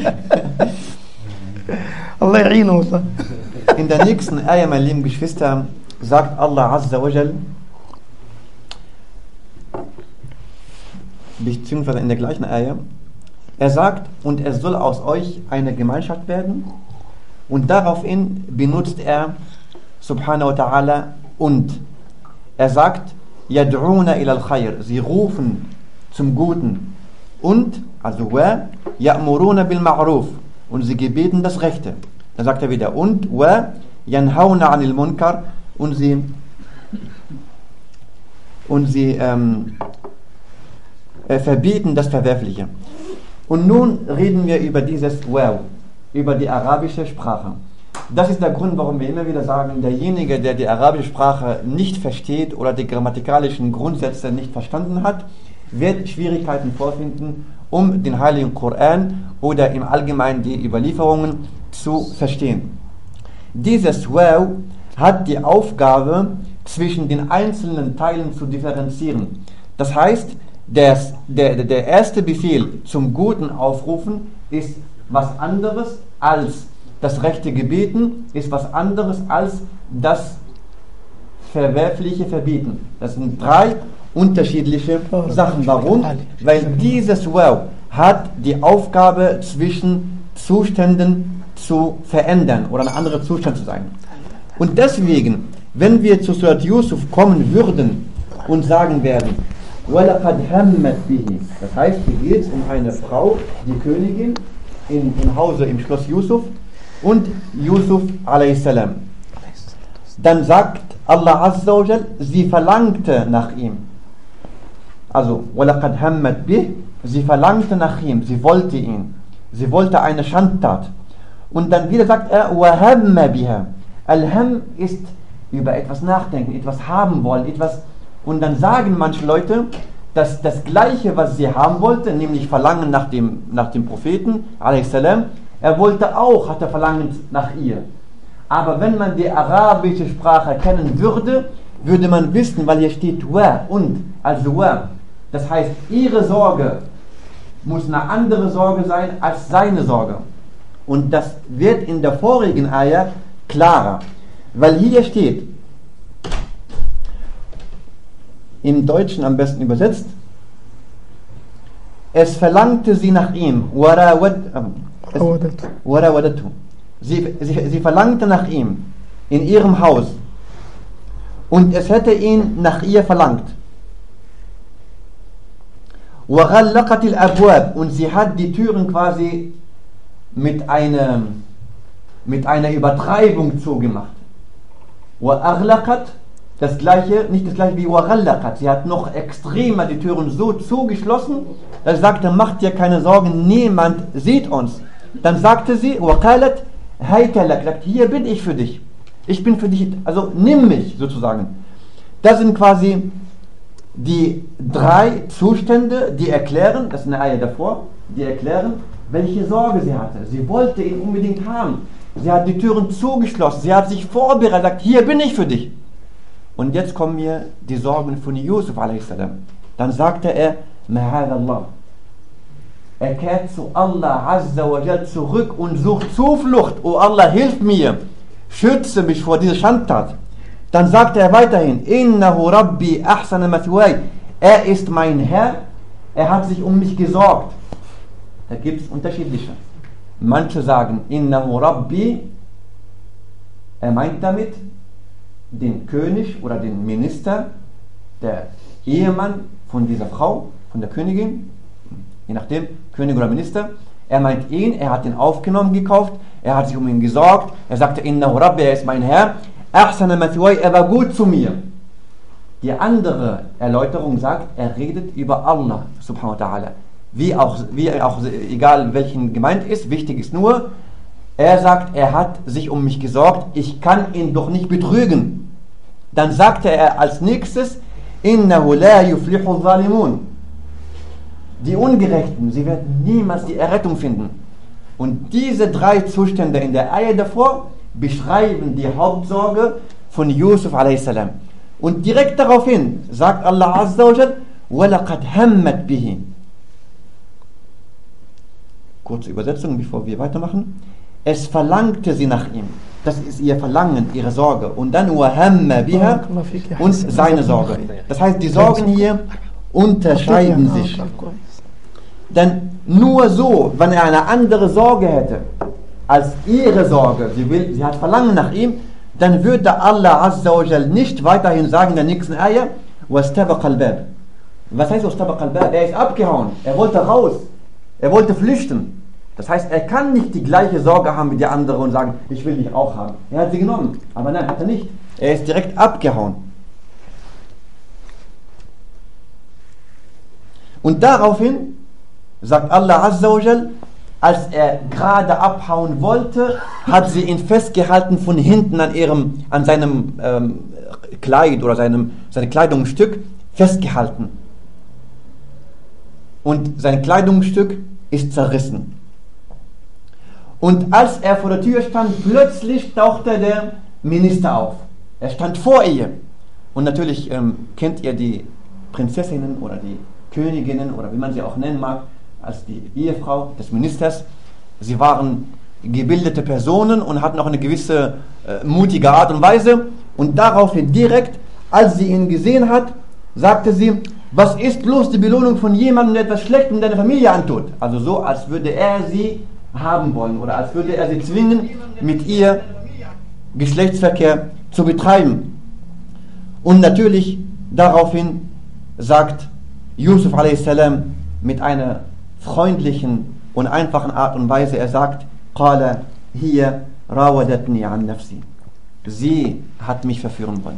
الله يعينه والله. In der nächsten Ayah, meine lieben Geschwister, sagt Allah Azza wa Jal, beziehungsweise in der gleichen Ayah, er sagt, und es soll aus euch eine Gemeinschaft werden, und daraufhin benutzt er subhanahu wa ta'ala und. Er sagt, yad'una ila al-khayr, sie rufen zum Guten, und, also wa, ya'muruna bil ma'ruf, und sie gebeten das Rechte. Dann sagt er wieder, und wa yanhauna 'anil munkar, und sie verbieten das Verwerfliche. Und nun reden wir über dieses Wow, über die arabische Sprache. Das ist der Grund, warum wir immer wieder sagen, derjenige, der die arabische Sprache nicht versteht oder die grammatikalischen Grundsätze nicht verstanden hat, wird Schwierigkeiten vorfinden, um den Heiligen Koran oder im Allgemeinen die Überlieferungen zu verstehen. Dieses Wow hat die Aufgabe, zwischen den einzelnen Teilen zu differenzieren. Das heißt, der erste Befehl zum Guten aufrufen ist was anderes als das rechte Gebeten, ist was anderes als das verwerfliche Verbieten. Das sind drei unterschiedliche Sachen. Warum? Weil dieses Wow hat die Aufgabe, zwischen Zuständen zu verändern oder ein anderer Zustand zu sein. Und deswegen, wenn wir zu Surat Yusuf kommen würden und sagen werden, وَلَقَدْ هَمَّتْ بِهِ, das heißt, hier geht es um eine Frau, die Königin im Hause, im Schloss Yusuf, und Yusuf a.s. Dann sagt Allah Azza wa Jal, sie verlangte nach ihm. Also, وَلَقَدْ هَمَّتْ بِهِ, sie verlangte nach ihm, sie wollte ihn. Sie wollte eine Schandtat. Und dann wieder sagt er, وَهَمَّ بِهَا. Al-Ham ist über etwas nachdenken, etwas haben wollen, etwas. Und dann sagen manche Leute, dass das Gleiche, was sie haben wollte, nämlich Verlangen nach dem Propheten, a.s., er wollte auch, hatte Verlangen nach ihr. Aber wenn man die arabische Sprache kennen würde, würde man wissen, weil hier steht wa und, also wa. Das heißt, ihre Sorge muss eine andere Sorge sein als seine Sorge. Und das wird in der vorigen Ayah klarer. Weil hier steht, im Deutschen am besten übersetzt, es verlangte sie nach ihm, sie verlangte nach ihm in ihrem Haus und es hätte ihn nach ihr verlangt. Und sie hat die Türen quasi mit einer Übertreibung zugemacht. Das gleiche, nicht das gleiche wie وَغَلَّقَتْ. Sie hat noch extremer die Türen so zugeschlossen, dass sie sagte, macht dir keine Sorgen, niemand sieht uns. Dann sagte sie, وَقَالَتْ هَيْتَ لَكْ, hier bin ich für dich. Ich bin für dich, also nimm mich sozusagen. Das sind quasi die 3 Zustände, die erklären, das ist eine Eier davor, die erklären, welche Sorge sie hatte. Sie wollte ihn unbedingt haben. Sie hat die Türen zugeschlossen, sie hat sich vorbereitet, sagt, hier bin ich für dich. Und jetzt kommen mir die Sorgen von Yusuf a.s. Dann sagte er, Ma'adallah. Er kehrt zu Allah Azza wa Jal zurück und sucht Zuflucht. Oh Allah, hilf mir, schütze mich vor dieser Schandtat. Dann sagte er weiterhin, Innahu Rabbi ahsana mathway. Er ist mein Herr, er hat sich um mich gesorgt. Da gibt es unterschiedliche. Manche sagen, Innahu Rabbi, er meint damit den König oder den Minister, der Ehemann von dieser Frau, von der Königin, je nachdem, König oder Minister. Er meint ihn, er hat ihn aufgenommen, gekauft, er hat sich um ihn gesorgt, er sagte, Innahu Rabbi, er ist mein Herr, Ahsana mathway, er war gut zu mir. Die andere Erläuterung sagt, er redet über Allah, subhanahu wa ta'ala. Wie auch, egal welchen gemeint ist, wichtig ist nur, er sagt, er hat sich um mich gesorgt, ich kann ihn doch nicht betrügen. Dann sagte er als nächstes, Innahu la yuflihu zalimun. Die Ungerechten, sie werden niemals die Errettung finden. Und diese 3 Zustände in der Eier davor beschreiben die Hauptsorge von Yusuf a.s. Und direkt daraufhin sagt Allah Azza wa Jal, وَلَقَدْ هَمَّتْ بِهِ. Kurze Übersetzung, bevor wir weitermachen. Es verlangte sie nach ihm. Das ist ihr Verlangen, ihre Sorge. Und dann وَهَمَّ بِهَا und seine Sorge. Das heißt, die Sorgen hier unterscheiden sich. Denn nur so, wenn er eine andere Sorge hätte, als ihre Sorge, sie hat Verlangen nach ihm, dann würde Allah Azza wa Jal nicht weiterhin sagen in der nächsten Ayah, وَاسْتَبَقَ الْبَابِ. Was heißt وَاسْتَبَقَ الْبَابِ? Er ist abgehauen, er wollte raus, er wollte flüchten. Das heißt, er kann nicht die gleiche Sorge haben wie die andere und sagen, ich will dich auch haben. Er hat sie genommen, aber nein, hat er nicht. Er ist direkt abgehauen. Und daraufhin sagt Allah Azza wa Jal, als er gerade abhauen wollte, hat sie ihn festgehalten von hinten an seinem Kleid oder seinem Kleidungsstück festgehalten. Und sein Kleidungsstück ist zerrissen. Und als er vor der Tür stand, plötzlich tauchte der Minister auf. Er stand vor ihr. Und natürlich kennt ihr die Prinzessinnen oder die Königinnen oder wie man sie auch nennen mag, als die Ehefrau des Ministers. Sie waren gebildete Personen und hatten auch eine gewisse mutige Art und Weise. Und daraufhin direkt, als sie ihn gesehen hat, sagte sie, was ist bloß die Belohnung von jemandem, der etwas Schlechtes in deiner Familie antut? Also so, als würde er sie haben wollen oder als würde er sie zwingen, mit ihr Geschlechtsverkehr zu betreiben. Und natürlich daraufhin sagt Yusuf a.s. mit einer freundlichen und einfachen Art und Weise, er sagt, قال هي راودتني عن نفسي. Sie hat mich verführen wollen.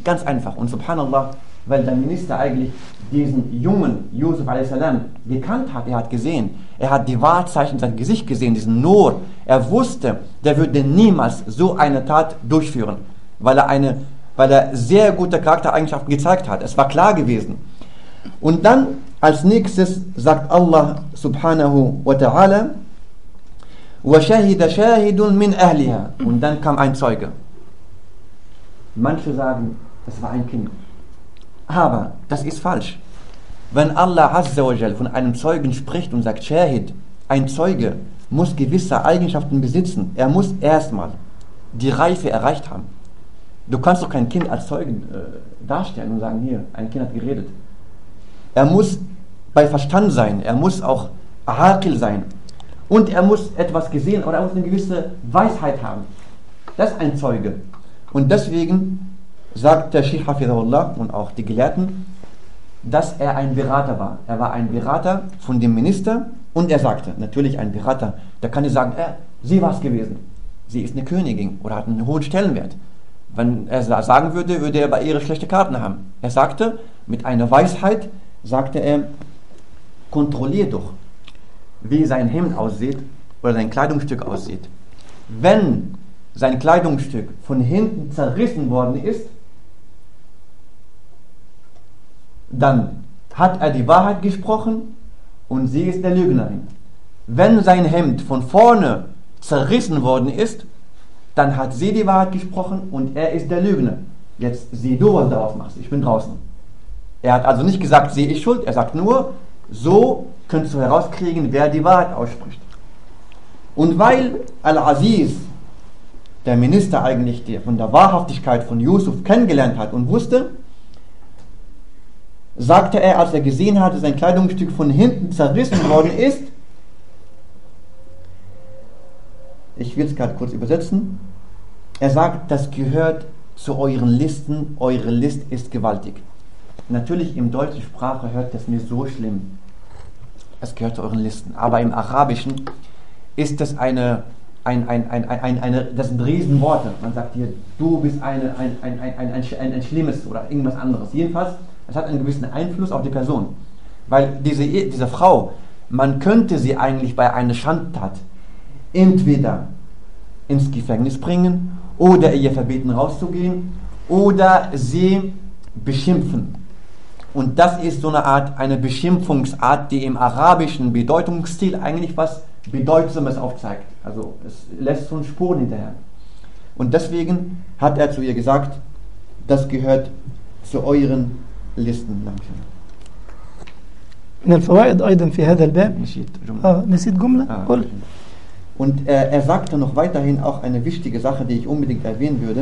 ganz einfach. Und subhanallah, weil der Minister eigentlich diesen jungen Yusuf a.s. gekannt hat, er hat gesehen, er hat die Wahrzeichen in seinem Gesicht gesehen, diesen Nur. Er wusste, der würde niemals so eine Tat durchführen, weil er sehr gute Charaktereigenschaften gezeigt hat. Es war klar gewesen. Und dann als nächstes sagt Allah subhanahu wa ta'ala, وَشَهِدَ شَاهِدٌ مِنْ أَهْلِهَا. Und dann kam ein Zeuge. Manche sagen, das war ein Kind. Aber das ist falsch. Wenn Allah Azza wa Jal von einem Zeugen spricht und sagt, Shahid, ein Zeuge muss gewisse Eigenschaften besitzen. Er muss erstmal die Reife erreicht haben. Du kannst doch kein Kind als Zeugen darstellen und sagen, hier, ein Kind hat geredet. Er muss bei Verstand sein, er muss auch Aqil sein. Und er muss etwas gesehen oder er muss eine gewisse Weisheit haben. Das ist ein Zeuge. Und deswegen sagt der Sheikh Hafidhullah und auch die Gelehrten, dass er ein Berater war. Er war ein Berater von dem Minister und er sagte, natürlich ein Berater, der kann nicht sagen, sie war es gewesen. Sie ist eine Königin oder hat einen hohen Stellenwert. Wenn er sagen würde, würde er bei ihr schlechte Karten haben. Er sagte, mit einer Weisheit, sagte er, kontrollier doch, wie sein Hemd aussieht oder sein Kleidungsstück aussieht. Wenn sein Kleidungsstück von hinten zerrissen worden ist, dann hat er die Wahrheit gesprochen und sie ist der Lügnerin. Wenn sein Hemd von vorne zerrissen worden ist, dann hat sie die Wahrheit gesprochen und er ist der Lügner. Jetzt sieh du, was du daraus machst, ich bin draußen. Er hat also nicht gesagt, sie ist schuld, er sagt nur, so könntest du herauskriegen, wer die Wahrheit ausspricht. Und weil Al-Aziz, der Minister eigentlich, der von der Wahrhaftigkeit von Yusuf kennengelernt hat und wusste, sagte er, als er gesehen hatte, sein Kleidungsstück von hinten zerrissen worden ist, ich will es gerade kurz übersetzen, er sagt, das gehört zu euren Listen, eure List ist gewaltig. Natürlich im deutschen Sprache hört das mir so schlimm, es gehört zu euren Listen, aber im Arabischen ist das das sind Riesenworte. Man sagt hier, du bist ein Schlimmes oder irgendwas anderes. Jedenfalls, es hat einen gewissen Einfluss auf die Person. Weil diese Frau, man könnte sie eigentlich bei einer Schandtat entweder ins Gefängnis bringen oder ihr verbieten rauszugehen oder sie beschimpfen. Und das ist so eine Beschimpfungsart, die im arabischen Bedeutungsstil eigentlich was Bedeutsames aufzeigt. Also es lässt schon Spuren hinterher. Und deswegen hat er zu ihr gesagt, das gehört zu euren Listen. من الفوائد أيضا في هذا الباب نسيت جملة قل. Und er sagte noch weiterhin auch eine wichtige Sache, die ich unbedingt erwähnen würde.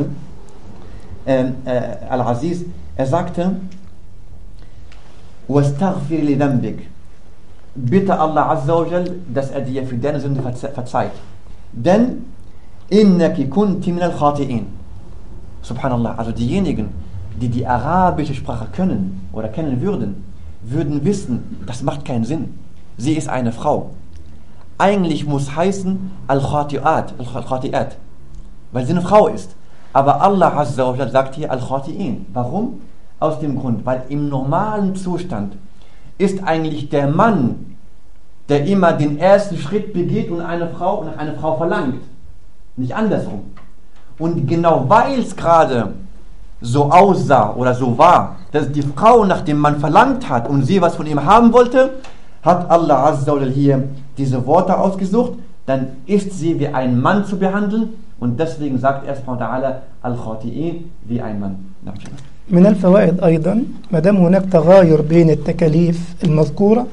Al-Aziz, er sagte, وَاسْتَغْفِرْ لِذَنْبِكَ, bitte Allah Azza wa Jal, dass er dir für deine Sünde verzeiht. Denn إِنَّكِ كُنْتِ مِنَ الْخَاطِئِينَ. Subhanallah, also diejenigen, die die arabische Sprache können oder kennen würden wissen, das macht keinen Sinn. Sie ist eine Frau. Eigentlich muss heißen Al-Khati'at, weil sie eine Frau ist. Aber Allah Azza wa Jal sagt hier Al-Khati'in. Warum? Aus dem Grund, weil im normalen Zustand ist eigentlich der Mann, der immer den ersten Schritt begeht und nach einer Frau verlangt. Nicht andersrum. Und genau weil es gerade so aussah oder so war, dass die Frau nach dem Mann verlangt hat und sie was von ihm haben wollte, hat Allah Azza wa Jal hier diese Worte ausgesucht, dann ist sie wie ein Mann zu behandeln und deswegen sagt er subhanahu wa ta'ala Al-Khati'in, wie ein Mann. من الفوائد أيضا ما دام هناك تغاير بين التكاليف المذكورة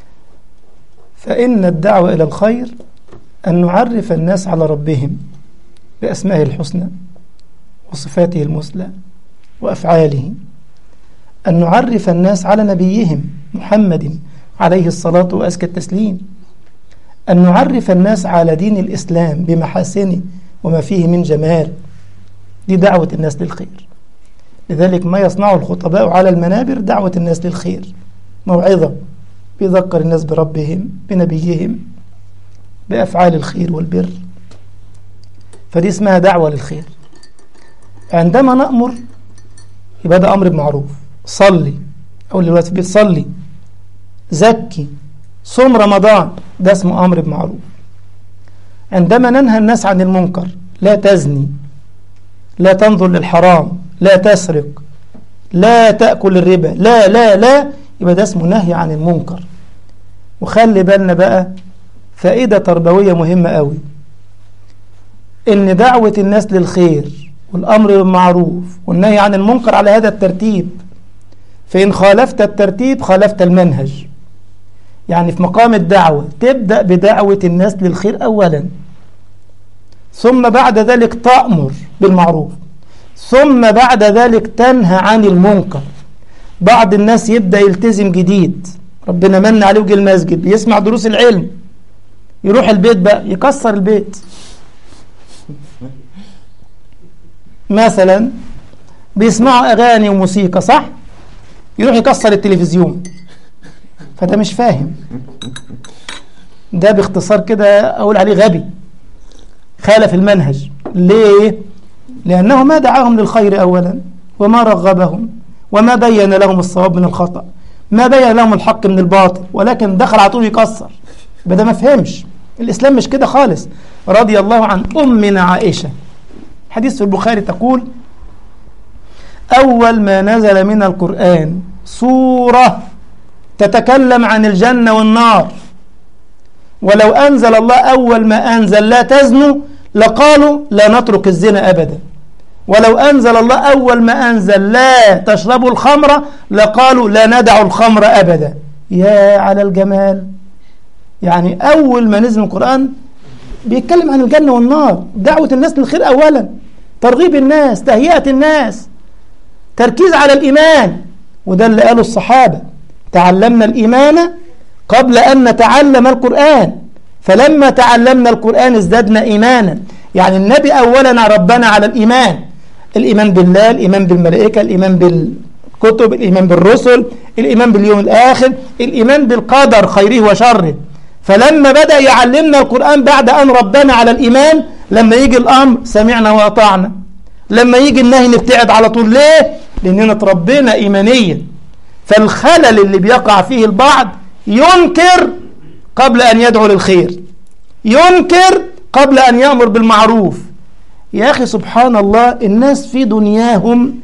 فإن الدعوة إلى الخير أن نعرف الناس على ربهم بأسمائه الحسنى وصفاته المثلى وأفعاله، أن نعرف الناس على نبيهم محمد عليه الصلاة وأزكى التسليم، أن نعرف الناس على دين الإسلام بمحاسنه وما فيه من جمال. دي دعوة الناس للخير. لذلك ما يصنعه الخطباء على المنابر دعوة الناس للخير، موعظة بيذكر الناس بربهم بنبيهم بأفعال الخير والبر، فدي اسمها دعوة للخير. عندما نأمر يبقى ده أمر بمعروف. صلي، أقول للوقت في البيت صلي، زكي، صوم رمضان، ده اسمه أمر بمعروف. عندما ننهى الناس عن المنكر، لا تزني، لا تنظر للحرام، لا تسرق، لا تأكل الربا، لا لا لا، يبقى ده اسمه نهي عن المنكر. وخلي بالنا بقى فائدة تربوية مهمة قوي، إن دعوة الناس للخير والأمر بالمعروف والنهي عن المنكر على هذا الترتيب، فإن خالفت الترتيب خالفت المنهج. يعني في مقام الدعوة تبدأ بدعوة الناس للخير أولا، ثم بعد ذلك تأمر بالمعروف، ثم بعد ذلك تنهى عن المنكر. بعض الناس يبدأ يلتزم جديد، ربنا من عليه وجه المسجد، بيسمع دروس العلم، يروح البيت بقى يكسر البيت. مثلا بيسمعوا أغاني وموسيقى، صح؟ يروح يكسر التلفزيون. فده مش فاهم، ده باختصار كده أقول عليه غبي، خالف المنهج. ليه؟ لأنه ما دعاهم للخير أولا، وما رغبهم، وما بين لهم الصواب من الخطأ، ما بين لهم الحق من الباطل، ولكن دخل على طول يكسر. بدأ ما فهمش الإسلام، مش كده خالص. رضي الله عن أمنا عائشة، حديث في البخاري، تقول: أول ما نزل من القرآن سورة تتكلم عن الجنة والنار، ولو أنزل الله أول ما أنزل لا تزنوا لقالوا لا نترك الزنا أبدا، ولو أنزل الله أول ما أنزل لا تشربوا الخمر لقالوا لا ندع الخمر أبدا. يا على الجمال! يعني أول ما نزل القرآن بيتكلم عن الجنة والنار، دعوة الناس للخير أولا، ترغيب الناس، تهيئة الناس، تركيز على الإيمان. وده اللي قاله الصحابة: تعلمنا الإيمان قبل أن نتعلم القرآن، فلما تعلمنا القرآن ازددنا إيمانا. يعني النبي أولا ربنا على الإيمان، الإيمان بالله، الإيمان بالملائكة، الإيمان بالكتب، الإيمان بالرسل، الإيمان باليوم الآخر، الإيمان بالقدر خيره وشره. فلما بدأ يعلمنا القرآن بعد أن ربنا على الإيمان، لما يجي الأمر سمعنا وأطعنا، لما يجي النهي نبتعد على طول. ليه؟ لأننا تربينا إيمانيا. فالخلل اللي بيقع فيه البعض ينكر قبل أن يدعو للخير، ينكر قبل أن يأمر بالمعروف. يا أخي سبحان الله، الناس في دنياهم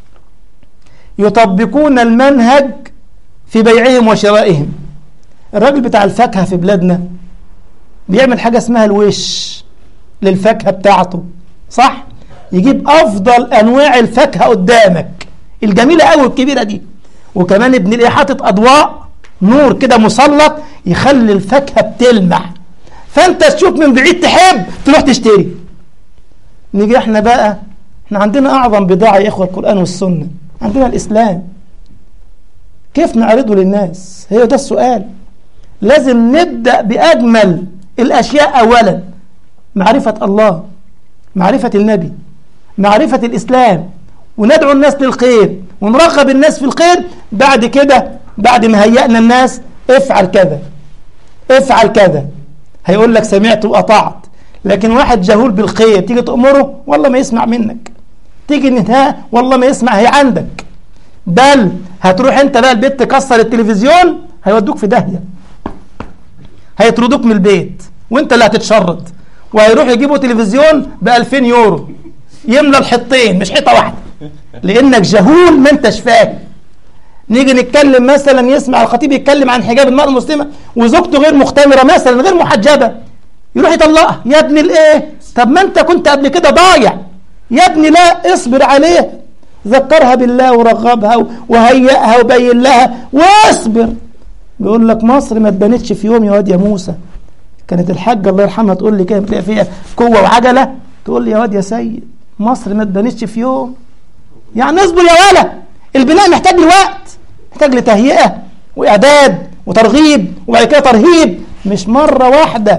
يطبقون المنهج في بيعهم وشرائهم. الراجل بتاع الفاكهة في بلادنا بيعمل حاجة اسمها الوش للفاكهة بتاعته، صح؟ يجيب أفضل أنواع الفاكهة قدامك، الجميلة قوي الكبيرة دي، وكمان ابن الايه حاطط أضواء نور كده مسلط يخلي الفاكهة بتلمع، فأنت تشوف من بعيد تحب تروح تشتري. نيجي احنا بقى، احنا عندنا أعظم بضاعة يا إخوة القرآن والسنة، عندنا الإسلام. كيف نعرضه للناس؟ هي ده السؤال. لازم نبدأ بأجمل الأشياء أولا: معرفة الله، معرفة النبي، معرفة الإسلام، وندعو الناس للخير ونرغب الناس في الخير. بعد كده، بعد ما هيئنا الناس، افعل كذا افعل كذا، هيقول لك سمعت وأطعت. لكن واحد جهول بالخير تيجي تأمره والله ما يسمع منك، تيجي ننهاه والله ما يسمع، هي عندك، بل هتروح انت بقى البيت تكسر التلفزيون، هيودوك في داهية، هيطردوك من البيت وانت اللي هتتشرد. وهيروح يجيبوا تلفزيون ب2000 يورو يملى الحيطين مش حيطة واحدة، لانك جهول ما انتش فاهم. نيجي نتكلم مثلا، يسمع الخطيب يتكلم عن حجاب المرأة المسلمة وزوجته غير مختمرة مثلا، غير محجبة، يروح يطلقها. يا ابني الايه؟ طب ما انت كنت قبل كده ضايع يا ابني. لا، اصبر عليه، ذكرها بالله ورغبها وهيئها وبين لها واصبر. بيقول لك مصر ما اتبنتش في يوم يا واد يا موسى. كانت الحاجة الله يرحمها تقول لي كده، بتلاقي فيها قوة وعجلة، تقول لي يا واد يا سيد مصر ما اتبنتش في يوم. يعني اصبر يا ولا، البناء محتاج لوقت، محتاج لتهيئة وإعداد وترغيب وبعد كده ترهيب، مش مرة واحدة.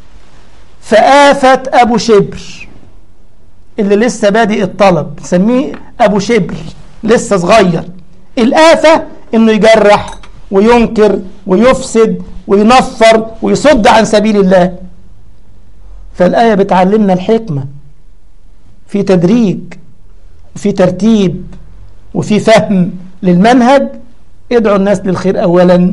فآفة أبو شبر اللي لسه بادئ الطلب، نسميه أبو شبر لسه صغير، الآفة إنه يجرح وينكر ويفسد وينفر ويصد عن سبيل الله. فالآية بتعلمنا الحكمة في تدريج وفي ترتيب وفي فهم للمنهج، ادعوا الناس للخير أولا.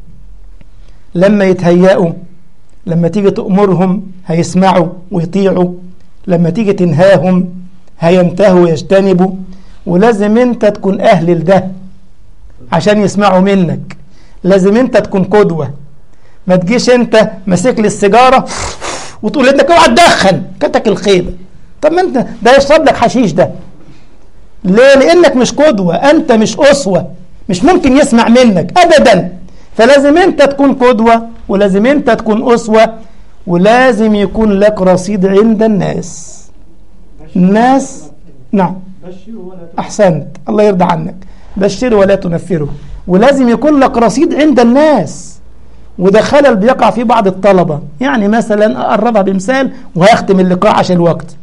لما يتهيئوا، لما تيجي تأمرهم هيسمعوا ويطيعوا، لما تيجي تنهاهم هينتهوا ويجتنبوا. ولازم انت تكون أهل لده عشان يسمعوا منك. لازم انت تكون قدوة. ما تجيش انت ماسك لي السيجارة وتقول انك اوعى تدخن، كتك الخيبة. طب ما انت ده يشرب لك حشيش ده ليه؟ لانك مش قدوة، انت مش أسوة، مش ممكن يسمع منك ابدا. فلازم انت تكون قدوة، ولازم انت تكون أسوة، ولازم يكون لك رصيد عند الناس. الناس نعم أحسنت، الله يرضى عنك. بشر ولا تنفره. ولازم يكون لك رصيد عند الناس. وده خلل بيقع في بعض الطلبة. يعني مثلا أقربها بمثال وهختم اللقاء عشان الوقت.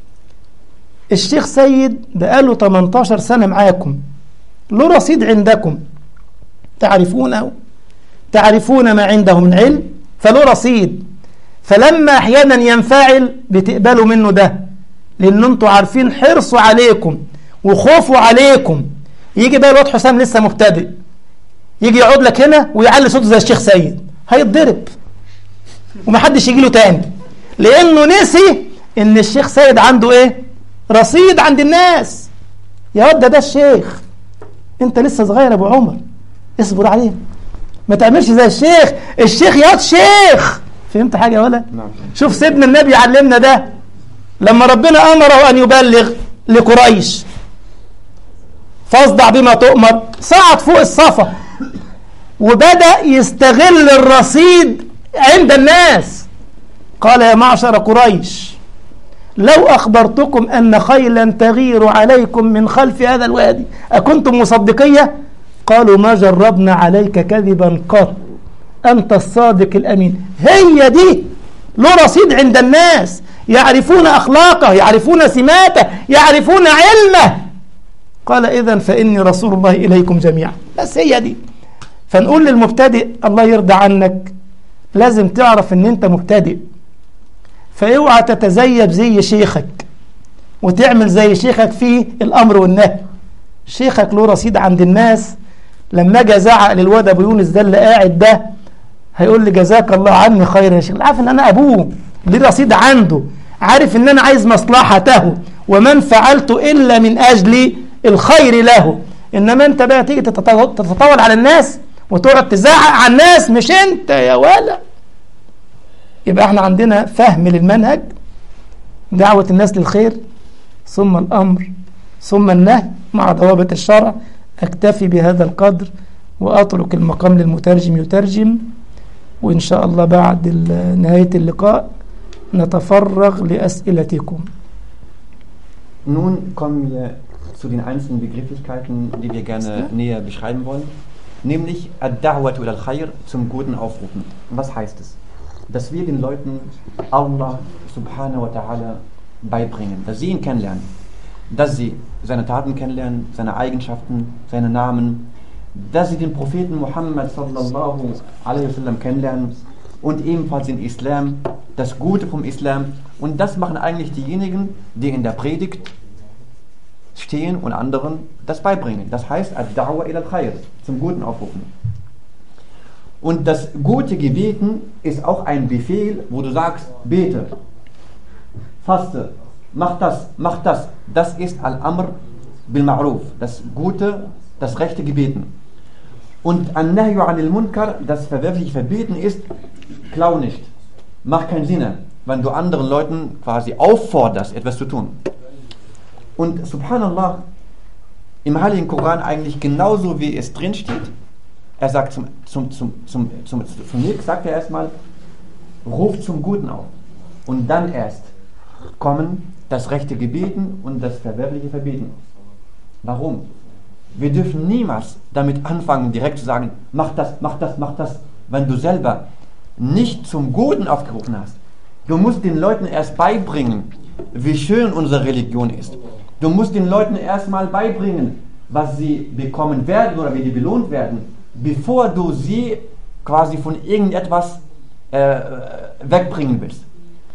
الشيخ سيد بقاله 18 سنة معاكم، له رصيد عندكم، تعرفونه، تعرفون ما عنده من علم، فله رصيد. فلما أحيانا ينفعل بتقبلوا منه ده، لأن انتوا عارفين حرصوا عليكم وخوفوا عليكم. يجي بقى الواد حسام لسه مبتدئ، يجي يقعد لك هنا ويعلي صوته زي الشيخ سيد، هيتضرب ومحدش يجي له تاني، لأنه نسي إن الشيخ سيد عنده إيه؟ رصيد عند الناس. يا واد ده الشيخ، أنت لسه صغير يا أبو عمر، اصبر عليه، ما تعملش زي الشيخ. الشيخ يا شيخ، فهمت حاجة ولا؟ شوف سيدنا النبي علمنا ده لما ربنا أمره أن يبلغ لقريش، فاصدع بما تؤمر، صعد فوق الصفا وبدأ يستغل الرصيد عند الناس. قال يا معشر قريش، لو أخبرتكم أن خيلا تغير عليكم من خلف هذا الوادي أكنتم مصدقية؟ قالوا ما جربنا عليك كذبا قط، أنت الصادق الأمين. هي دي، له رصيد عند الناس، يعرفون أخلاقه، يعرفون سماته، يعرفون علمه. قال إذن فإني رسول الله إليكم جميعا. بس هي دي. فنقول للمبتدئ الله يرضى عنك، لازم تعرف ان انت مبتدئ، فاوعى تتزيب زي شيخك وتعمل زي شيخك في الامر والنهي. شيخك له رصيد عند الناس. لما اجي ازعق للواد ابو يونس ده اللي قاعد ده، هيقول لي جزاك الله عني خير يا شيخ. عارف ان انا ابوه، ليه رصيد عنده، عارف ان انا عايز مصلحته، ومن فعلت الا من اجل الخير له. انما انت بقى تيجي تتطاول على الناس وتقعد تزعق على الناس، مش انت يا ولا. يبقى احنا عندنا فهم للمنهج، دعوة الناس للخير، ثم الامر، ثم النهي مع ضوابط الشرع. اكتفي بهذا القدر واترك المقام للمترجم يترجم، وان شاء الله بعد نهاية اللقاء نتفرغ لأسئلتكم. Nun kommen wir zu den einzelnen Begrifflichkeiten, die wir gerne näher beschreiben wollen, nämlich Ad-Da'watu ilal Khair, zum Guten aufrufen. Was heißt es? Dass wir den Leuten Allah subhanahu wa ta'ala beibringen, dass sie ihn kennenlernen, dass sie seine Taten kennenlernen, seine Eigenschaften, seine Namen, dass sie den Propheten Muhammad sallallahu alaihi wasallam kennenlernen und ebenfalls den Islam, das Gute vom Islam. Und das machen eigentlich diejenigen, die in der Predigt stehen und anderen das beibringen. Das heißt, Ad-Da'wa ilal Khair, zum Guten aufrufen. Und das gute Gebeten ist auch ein Befehl, wo du sagst, bete, faste, mach das, mach das. Das ist Al-Amr bil Ma'ruf, das gute, das rechte Gebeten. Und An-Nahyu anil Munkar, das verwerfliche Verbieten ist, klau nicht, mach keinen Sinn, wenn du anderen Leuten quasi aufforderst, etwas zu tun. Und subhanallah, im Heiligen Koran eigentlich genauso wie es drin steht, er sagt zunächst sagt er erstmal, ruf zum Guten auf. Und dann erst kommen das rechte Gebeten und das verwerfliche Verbieten. Warum? Wir dürfen niemals damit anfangen, direkt zu sagen, mach das, mach das, mach das, wenn du selber nicht zum Guten aufgerufen hast. Du musst den Leuten erst beibringen, wie schön unsere Religion ist. Du musst den Leuten erstmal beibringen, was sie bekommen werden oder wie die belohnt werden, bevor du sie quasi von irgendetwas wegbringen willst.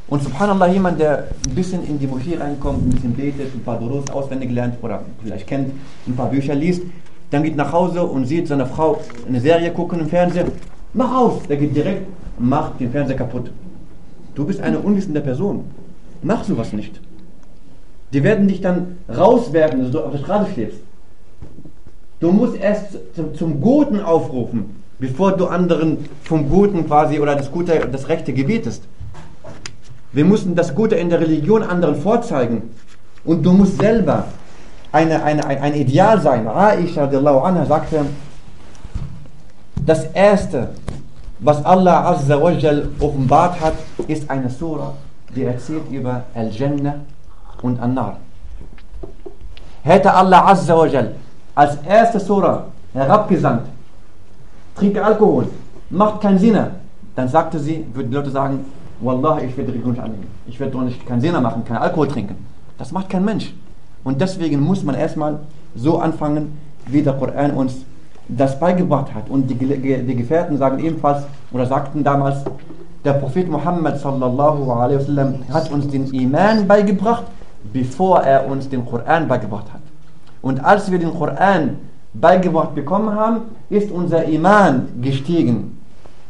Und subhanallah, jemand, der ein bisschen in die Moschee reinkommt, ein bisschen betet, ein paar Durus auswendig lernt oder vielleicht kennt, ein paar Bücher liest, dann geht nach Hause und sieht seine Frau eine Serie gucken im Fernseher. Mach aus! Der geht direkt, macht den Fernseher kaputt. Du bist eine unwissende Person. Mach sowas nicht. Die werden dich dann rauswerfen, dass du auf der Straße stehst. Du musst erst zum Guten aufrufen, bevor du anderen vom Guten quasi oder das Rechte gebietest. Wir müssen das Gute in der Religion anderen vorzeigen. Und du musst selber ein Ideal sein. Aisha radiallahu anha sagte, das Erste, was Allah Azza wa Jal offenbart hat, ist eine Sura, die erzählt über Al-Jannah und An-Nar. Hätte Allah Azza wa Jal als erste Sura herabgesandt, trinke Alkohol, macht keinen Sinn, dann sagte sie, würden die Leute sagen, Wallah, ich werde die Religion nicht annehmen. Ich werde doch nicht keinen Sinn machen, keinen Alkohol trinken. Das macht kein Mensch. Und deswegen muss man erstmal so anfangen, wie der Koran uns das beigebracht hat. Und die Gefährten sagen ebenfalls, oder sagten damals, der Prophet Muhammad sallallahu alaihi wasallam hat uns den Iman beigebracht, bevor er uns den Koran beigebracht hat. Und als wir den Koran beigebracht bekommen haben, ist unser Iman gestiegen.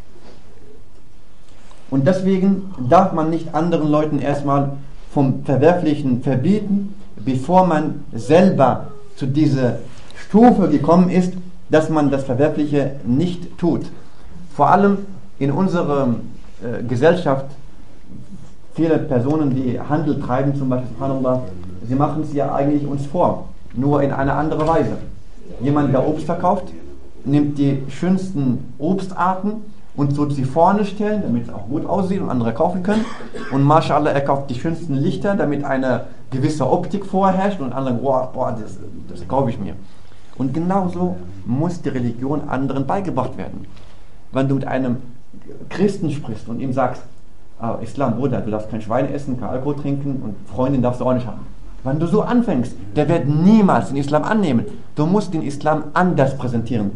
Und deswegen darf man nicht anderen Leuten erstmal vom Verwerflichen verbieten, bevor man selber zu dieser Stufe gekommen ist, dass man das Verwerfliche nicht tut. Vor allem in unserer Gesellschaft, viele Personen, die Handel treiben, zum Beispiel, subhanallah, sie machen es ja eigentlich uns vor, nur in einer anderen Weise. Jemand, der Obst verkauft, nimmt die schönsten Obstarten und so sie vorne stellen, damit es auch gut aussieht und andere kaufen können. Und mashallah, er kauft die schönsten Lichter, damit eine gewisse Optik vorherrscht und andere, boah, das kaufe ich mir. Und genauso muss die Religion anderen beigebracht werden. Wenn du mit einem Christen sprichst und ihm sagst, Islam, Bruder, du darfst kein Schwein essen, kein Alkohol trinken und Freundin darfst du auch nicht haben. Wenn du so anfängst, der wird niemals den Islam annehmen. Du musst den Islam anders präsentieren.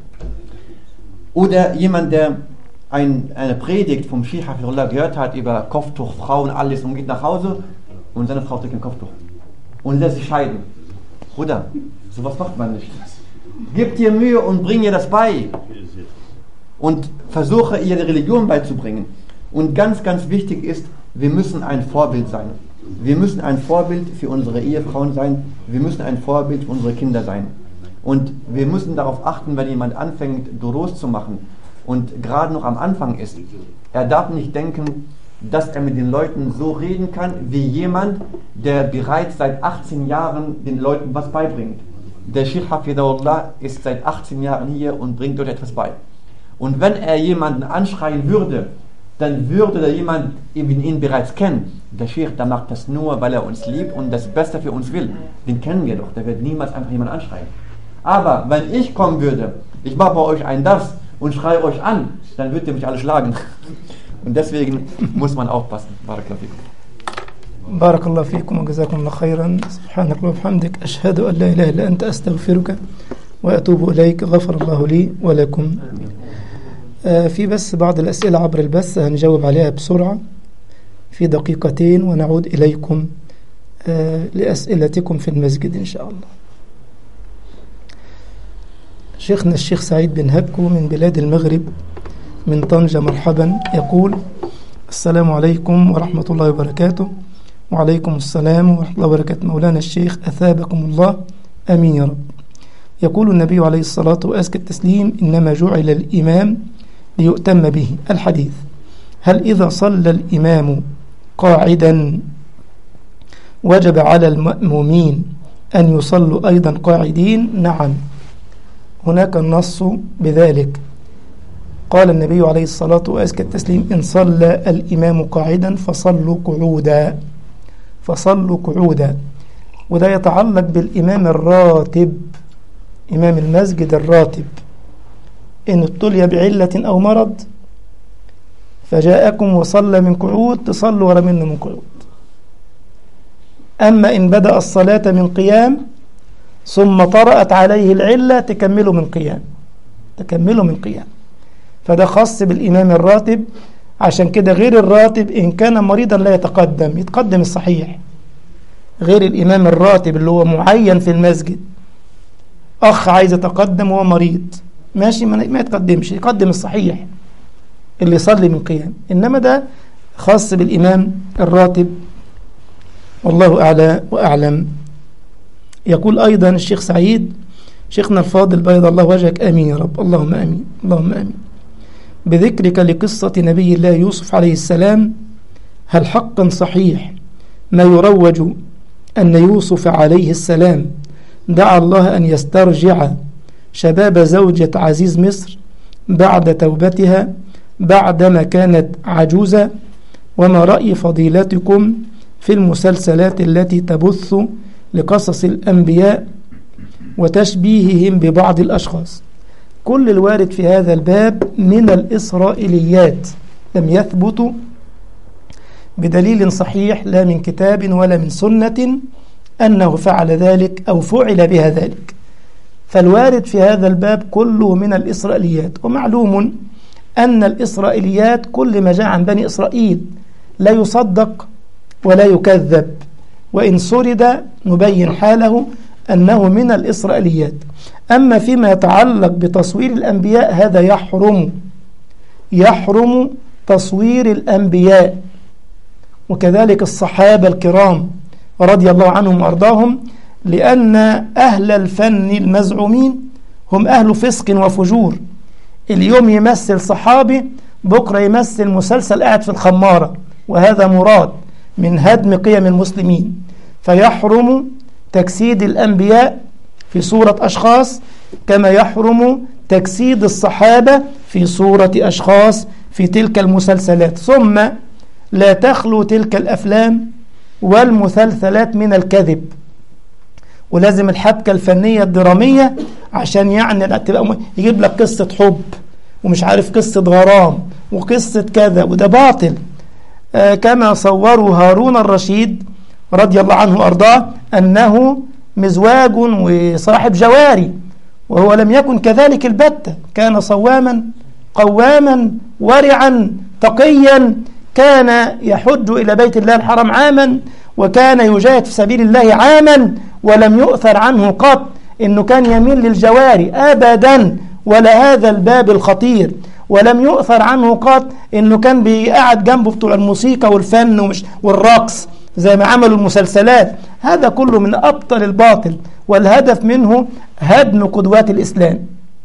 Oder jemand, der eine Predigt vom Sheikh Hafidullah gehört hat über Kopftuch, Frauen, alles und geht nach Hause und seine Frau trägt ein Kopftuch und lässt sich scheiden. Bruder, sowas macht man nicht. Gib dir Mühe und bring ihr das bei und versuche ihr die Religion beizubringen. Und ganz, ganz wichtig ist, wir müssen ein Vorbild sein. Wir müssen ein Vorbild für unsere Ehefrauen sein. Wir müssen ein Vorbild für unsere Kinder sein. Und wir müssen darauf achten, wenn jemand anfängt, Duros zu machen und gerade noch am Anfang ist. Er darf nicht denken, dass er mit den Leuten so reden kann, wie jemand, der bereits seit 18 Jahren den Leuten was beibringt. Der Sheikh Hafidullah ist seit 18 Jahren hier und bringt dort etwas bei. Und wenn er jemanden anschreien würde, dann würde da jemand ihn bereits kennen. Der Sheikh, der macht das nur, weil er uns liebt und das Beste für uns will. Den kennen wir doch, der wird niemals einfach jemanden anschreien. Aber wenn ich kommen würde, ich mache bei euch ein das und schreie euch an, dann würdet ihr mich alle schlagen. Und deswegen muss man aufpassen. Barakallahu fikum. Barakallahu fikum und jazakumullah khairan. Subhanak wa bihamdik. Ashhadu an la ilaha illa anta astaghfiruka wa atubu ilayk. Ghafarallahu li wa lakum. في بس بعض الأسئلة عبر البث هنجاوب عليها بسرعة في دقيقتين ونعود إليكم لأسئلتكم في المسجد إن شاء الله. شيخنا الشيخ سعيد بن هبكو من بلاد المغرب من طنجة مرحبا يقول: السلام عليكم ورحمة الله وبركاته. وعليكم السلام ورحمة الله وبركاته. مولانا الشيخ أثابكم الله آمين يا رب. يقول النبي عليه الصلاة وأزكى التسليم: إنما جعل الإمام ليؤتم به. الحديث: هل إذا صلى الإمام قاعدا وجب على المأمومين أن يصلوا أيضا قاعدين؟ نعم، هناك النص بذلك. قال النبي عليه الصلاة وأزكى التسليم: إن صلى الإمام قاعدا فصلوا قعودا، فصلوا قعودا. وده يتعلق بالإمام الراتب، إمام المسجد الراتب. إن ابتلي بعلة أو مرض فجاءكم وصلى من قعود، تصلوا ورا منه من قعود. أما إن بدأ الصلاة من قيام ثم طرأت عليه العلة تكملوا من قيام، تكملوا من قيام. فده خاص بالإمام الراتب عشان كده غير الراتب إن كان مريضا لا يتقدم الصحيح، غير الإمام الراتب اللي هو معين في المسجد. أخ عايز يتقدم وهو مريض ماشي، ما يتقدمش، يقدم الصحيح اللي يصلي من قيام، إنما ده خاص بالإمام الراتب، والله أعلى وأعلم. يقول أيضا الشيخ سعيد: شيخنا الفاضل بيض الله وجهك، آمين يا رب، اللهم آمين اللهم آمين. بذكرك لقصة نبي الله يوسف عليه السلام، هل حقا صحيح ما يروج أن يوسف عليه السلام دعا الله أن يسترجع شباب زوجة عزيز مصر بعد توبتها بعدما كانت عجوزة؟ وما رأي فضيلتكم في المسلسلات التي تبث لقصص الأنبياء وتشبيههم ببعض الأشخاص؟ كل الوارد في هذا الباب من الإسرائيليات لم يثبت بدليل صحيح لا من كتاب ولا من سنة أنه فعل ذلك أو فعل بها ذلك، فالوارد في هذا الباب كله من الإسرائيليات. ومعلوم أن الإسرائيليات كل ما جاء عن بني إسرائيل لا يصدق ولا يكذب، وإن سرد نبين حاله أنه من الإسرائيليات. أما فيما يتعلق بتصوير الأنبياء هذا يحرم تصوير الأنبياء، وكذلك الصحابة الكرام رضي الله عنهم وأرضاهم، لأن أهل الفن المزعومين هم أهل فسق وفجور. اليوم يمثل صحابي، بكرة يمثل مسلسل قاعد في الخمارة، وهذا مراد من هدم قيم المسلمين. فيحرم تجسيد الأنبياء في صورة أشخاص كما يحرم تجسيد الصحابة في صورة أشخاص في تلك المسلسلات. ثم لا تخلو تلك الأفلام والمسلسلات من الكذب، ولازم الحبكة الفنية الدرامية عشان يعني تبقى يجيب لك قصة حب ومش عارف قصة غرام وقصة كذا، وده باطل. كما صوروا هارون الرشيد رضي الله عنه وأرضاه أنه مزواج وصاحب جواري، وهو لم يكن كذلك البتة، كان صواما قواما ورعا تقيا، كان يحج إلى بيت الله الحرام عاما، وكان يجاهد في سبيل الله عاما، ولم يؤثر عنه قط إنه كان يميل للجواري أبدا، ولا هذا الباب الخطير. ولم يؤثر عنه قط إنه كان بيقعد جنبه بتوع الموسيقى والفن والرقص زي ما عملوا المسلسلات. هذا كله من أبطل الباطل، والهدف منه هدم قدوات الإسلام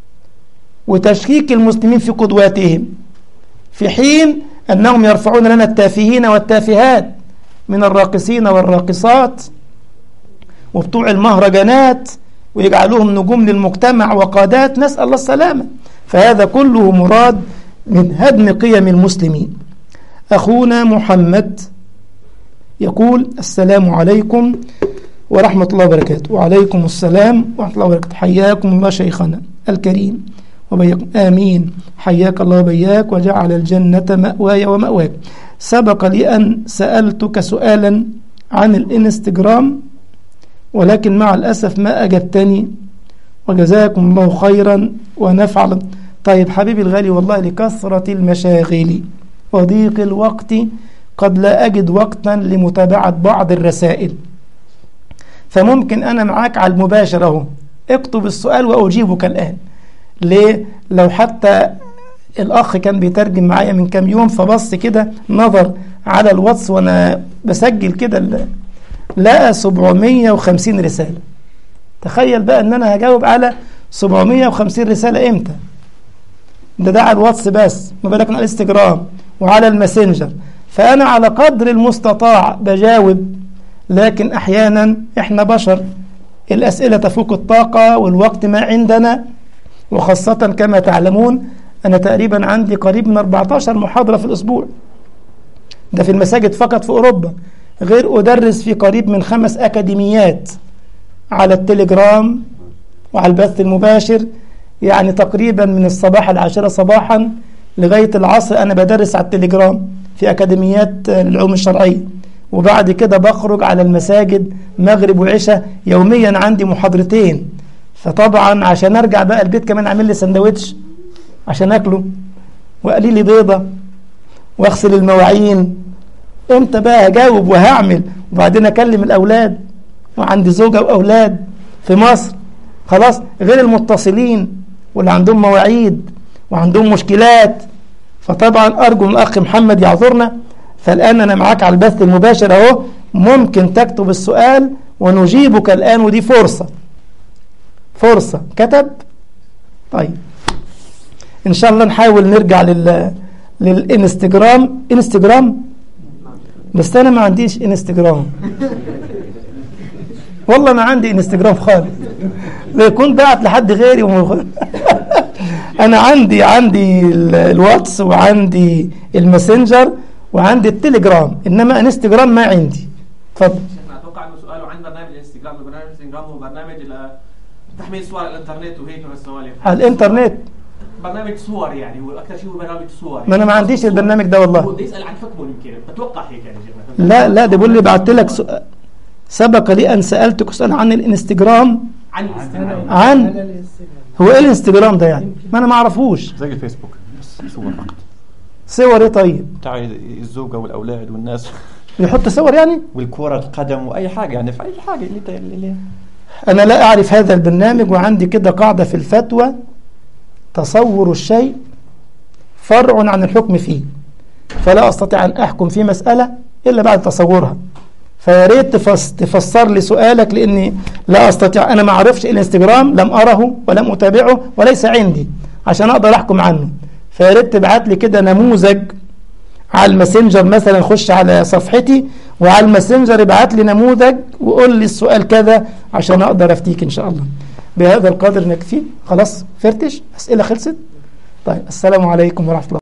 وتشكيك المسلمين في قدواتهم، في حين أنهم يرفعون لنا التافهين والتافهات من الراقصين والراقصات وبتوع المهرجانات ويجعلوهم نجوم للمجتمع وقادات، نسأل الله السلامة. فهذا كله مراد من هدم قيم المسلمين. أخونا محمد يقول: السلام عليكم ورحمة الله وبركاته. وعليكم السلام ورحمة الله وبركاته. حياكم الله شيخنا الكريم وبياكم. آمين. حياك الله وبياك وجعل الجنة مأواي ومأواك. سبق لي أن سألتك سؤالا عن الإنستجرام، ولكن مع الأسف ما أجبتني، وجزاكم الله خيرا ونفعل. طيب حبيبي الغالي، والله لكثرة المشاغل وضيق الوقت قد لا أجد وقتا لمتابعة بعض الرسائل، فممكن أنا معاك على المباشر أهو، اكتب السؤال وأجيبك الآن. ليه؟ لو حتى الأخ كان بيترجم معايا من كام يوم فبص كده نظر على الواتس وأنا بسجل كده لقى 750 رسالة. تخيل بقى أن أنا هجاوب على 750 رسالة إمتى؟ ده على الواتس بس، ما بالك على الانستجرام وعلى الماسنجر. فأنا على قدر المستطاع بجاوب، لكن أحيانا إحنا بشر، الأسئلة تفوق الطاقة والوقت ما عندنا، وخاصة كما تعلمون أنا تقريبا عندي قريب من 14 محاضرة في الأسبوع، ده في المساجد فقط في أوروبا، غير أدرس في قريب من 5 أكاديميات على التليجرام وعلى البث المباشر، يعني تقريبا من الصباح 10 صباحا لغاية العصر أنا بدرس على التليجرام في أكاديميات العلوم الشرعية، وبعد كده بخرج على المساجد مغرب وعشاء، يوميا عندي محاضرتين. فطبعا عشان أرجع بقى البيت كمان أعمل لي سندوتش عشان أكله، وقلي لي بيضة، واغسل المواعين، امتى بقى هجاوب وهعمل؟ وبعدين اكلم الاولاد، وعندي زوجة واولاد في مصر خلاص، غير المتصلين واللي عندهم مواعيد وعندهم مشكلات. فطبعا ارجو من الاخ محمد يعذرنا. فالان انا معاك على البث المباشر اهو، ممكن تكتب السؤال ونجيبك الان، ودي فرصة. كتب؟ طيب ان شاء الله نحاول نرجع انستجرام، بس انا ما عنديش انستجرام والله ما عندي انستجرام خالص، بيكون بعت لحد غيري انا عندي الواتس، وعندي الماسنجر، وعندي التليجرام، انما انستجرام ما عندي. اتفضل. اتوقع انه سؤاله عن برنامج الانستجرام. برنامج الانستجرام هو برنامج تحميل صور على الانترنت وهيك بس سوالف على الانترنت، برنامج صور يعني، هو اكثر شيء هو برنامج صور. ما انا ما عنديش البرنامج ده والله. هو بده يسال عن حكمه يمكن، اتوقع هيك يعني شيخنا. لا ده بيقول لي بعت لك سبق لي ان سالتك سؤال عن الانستجرام. عن هو ايه الانستجرام ده يعني؟ ما انا ما اعرفوش. زي الفيسبوك بس صور فقط. صور ايه طيب؟ بتاع الزوجة والأولاد والناس يحط صور يعني؟ والكرة القدم وأي حاجة يعني، في أي حاجة اللي أنا لا أعرف هذا البرنامج، وعندي كده قاعدة في الفتوى: تصور الشيء فرع عن الحكم فيه، فلا أستطيع أن أحكم في مسألة إلا بعد تصورها. فيا ريت تفسر لي سؤالك، لأني لا أستطيع، أنا ما أعرفش الانستجرام، لم أره ولم أتابعه وليس عندي عشان أقدر أحكم عنه. فيا ريت تبعت لي كده نموذج على الماسنجر مثلا، خش على صفحتي وعلى الماسنجر ابعت لي نموذج وقول لي السؤال كذا عشان أقدر أفتيك إن شاء الله. بهذا القدر نكفي. خلاص فرتش، أسئلة خلصت. طيب السلام عليكم ورحمة الله.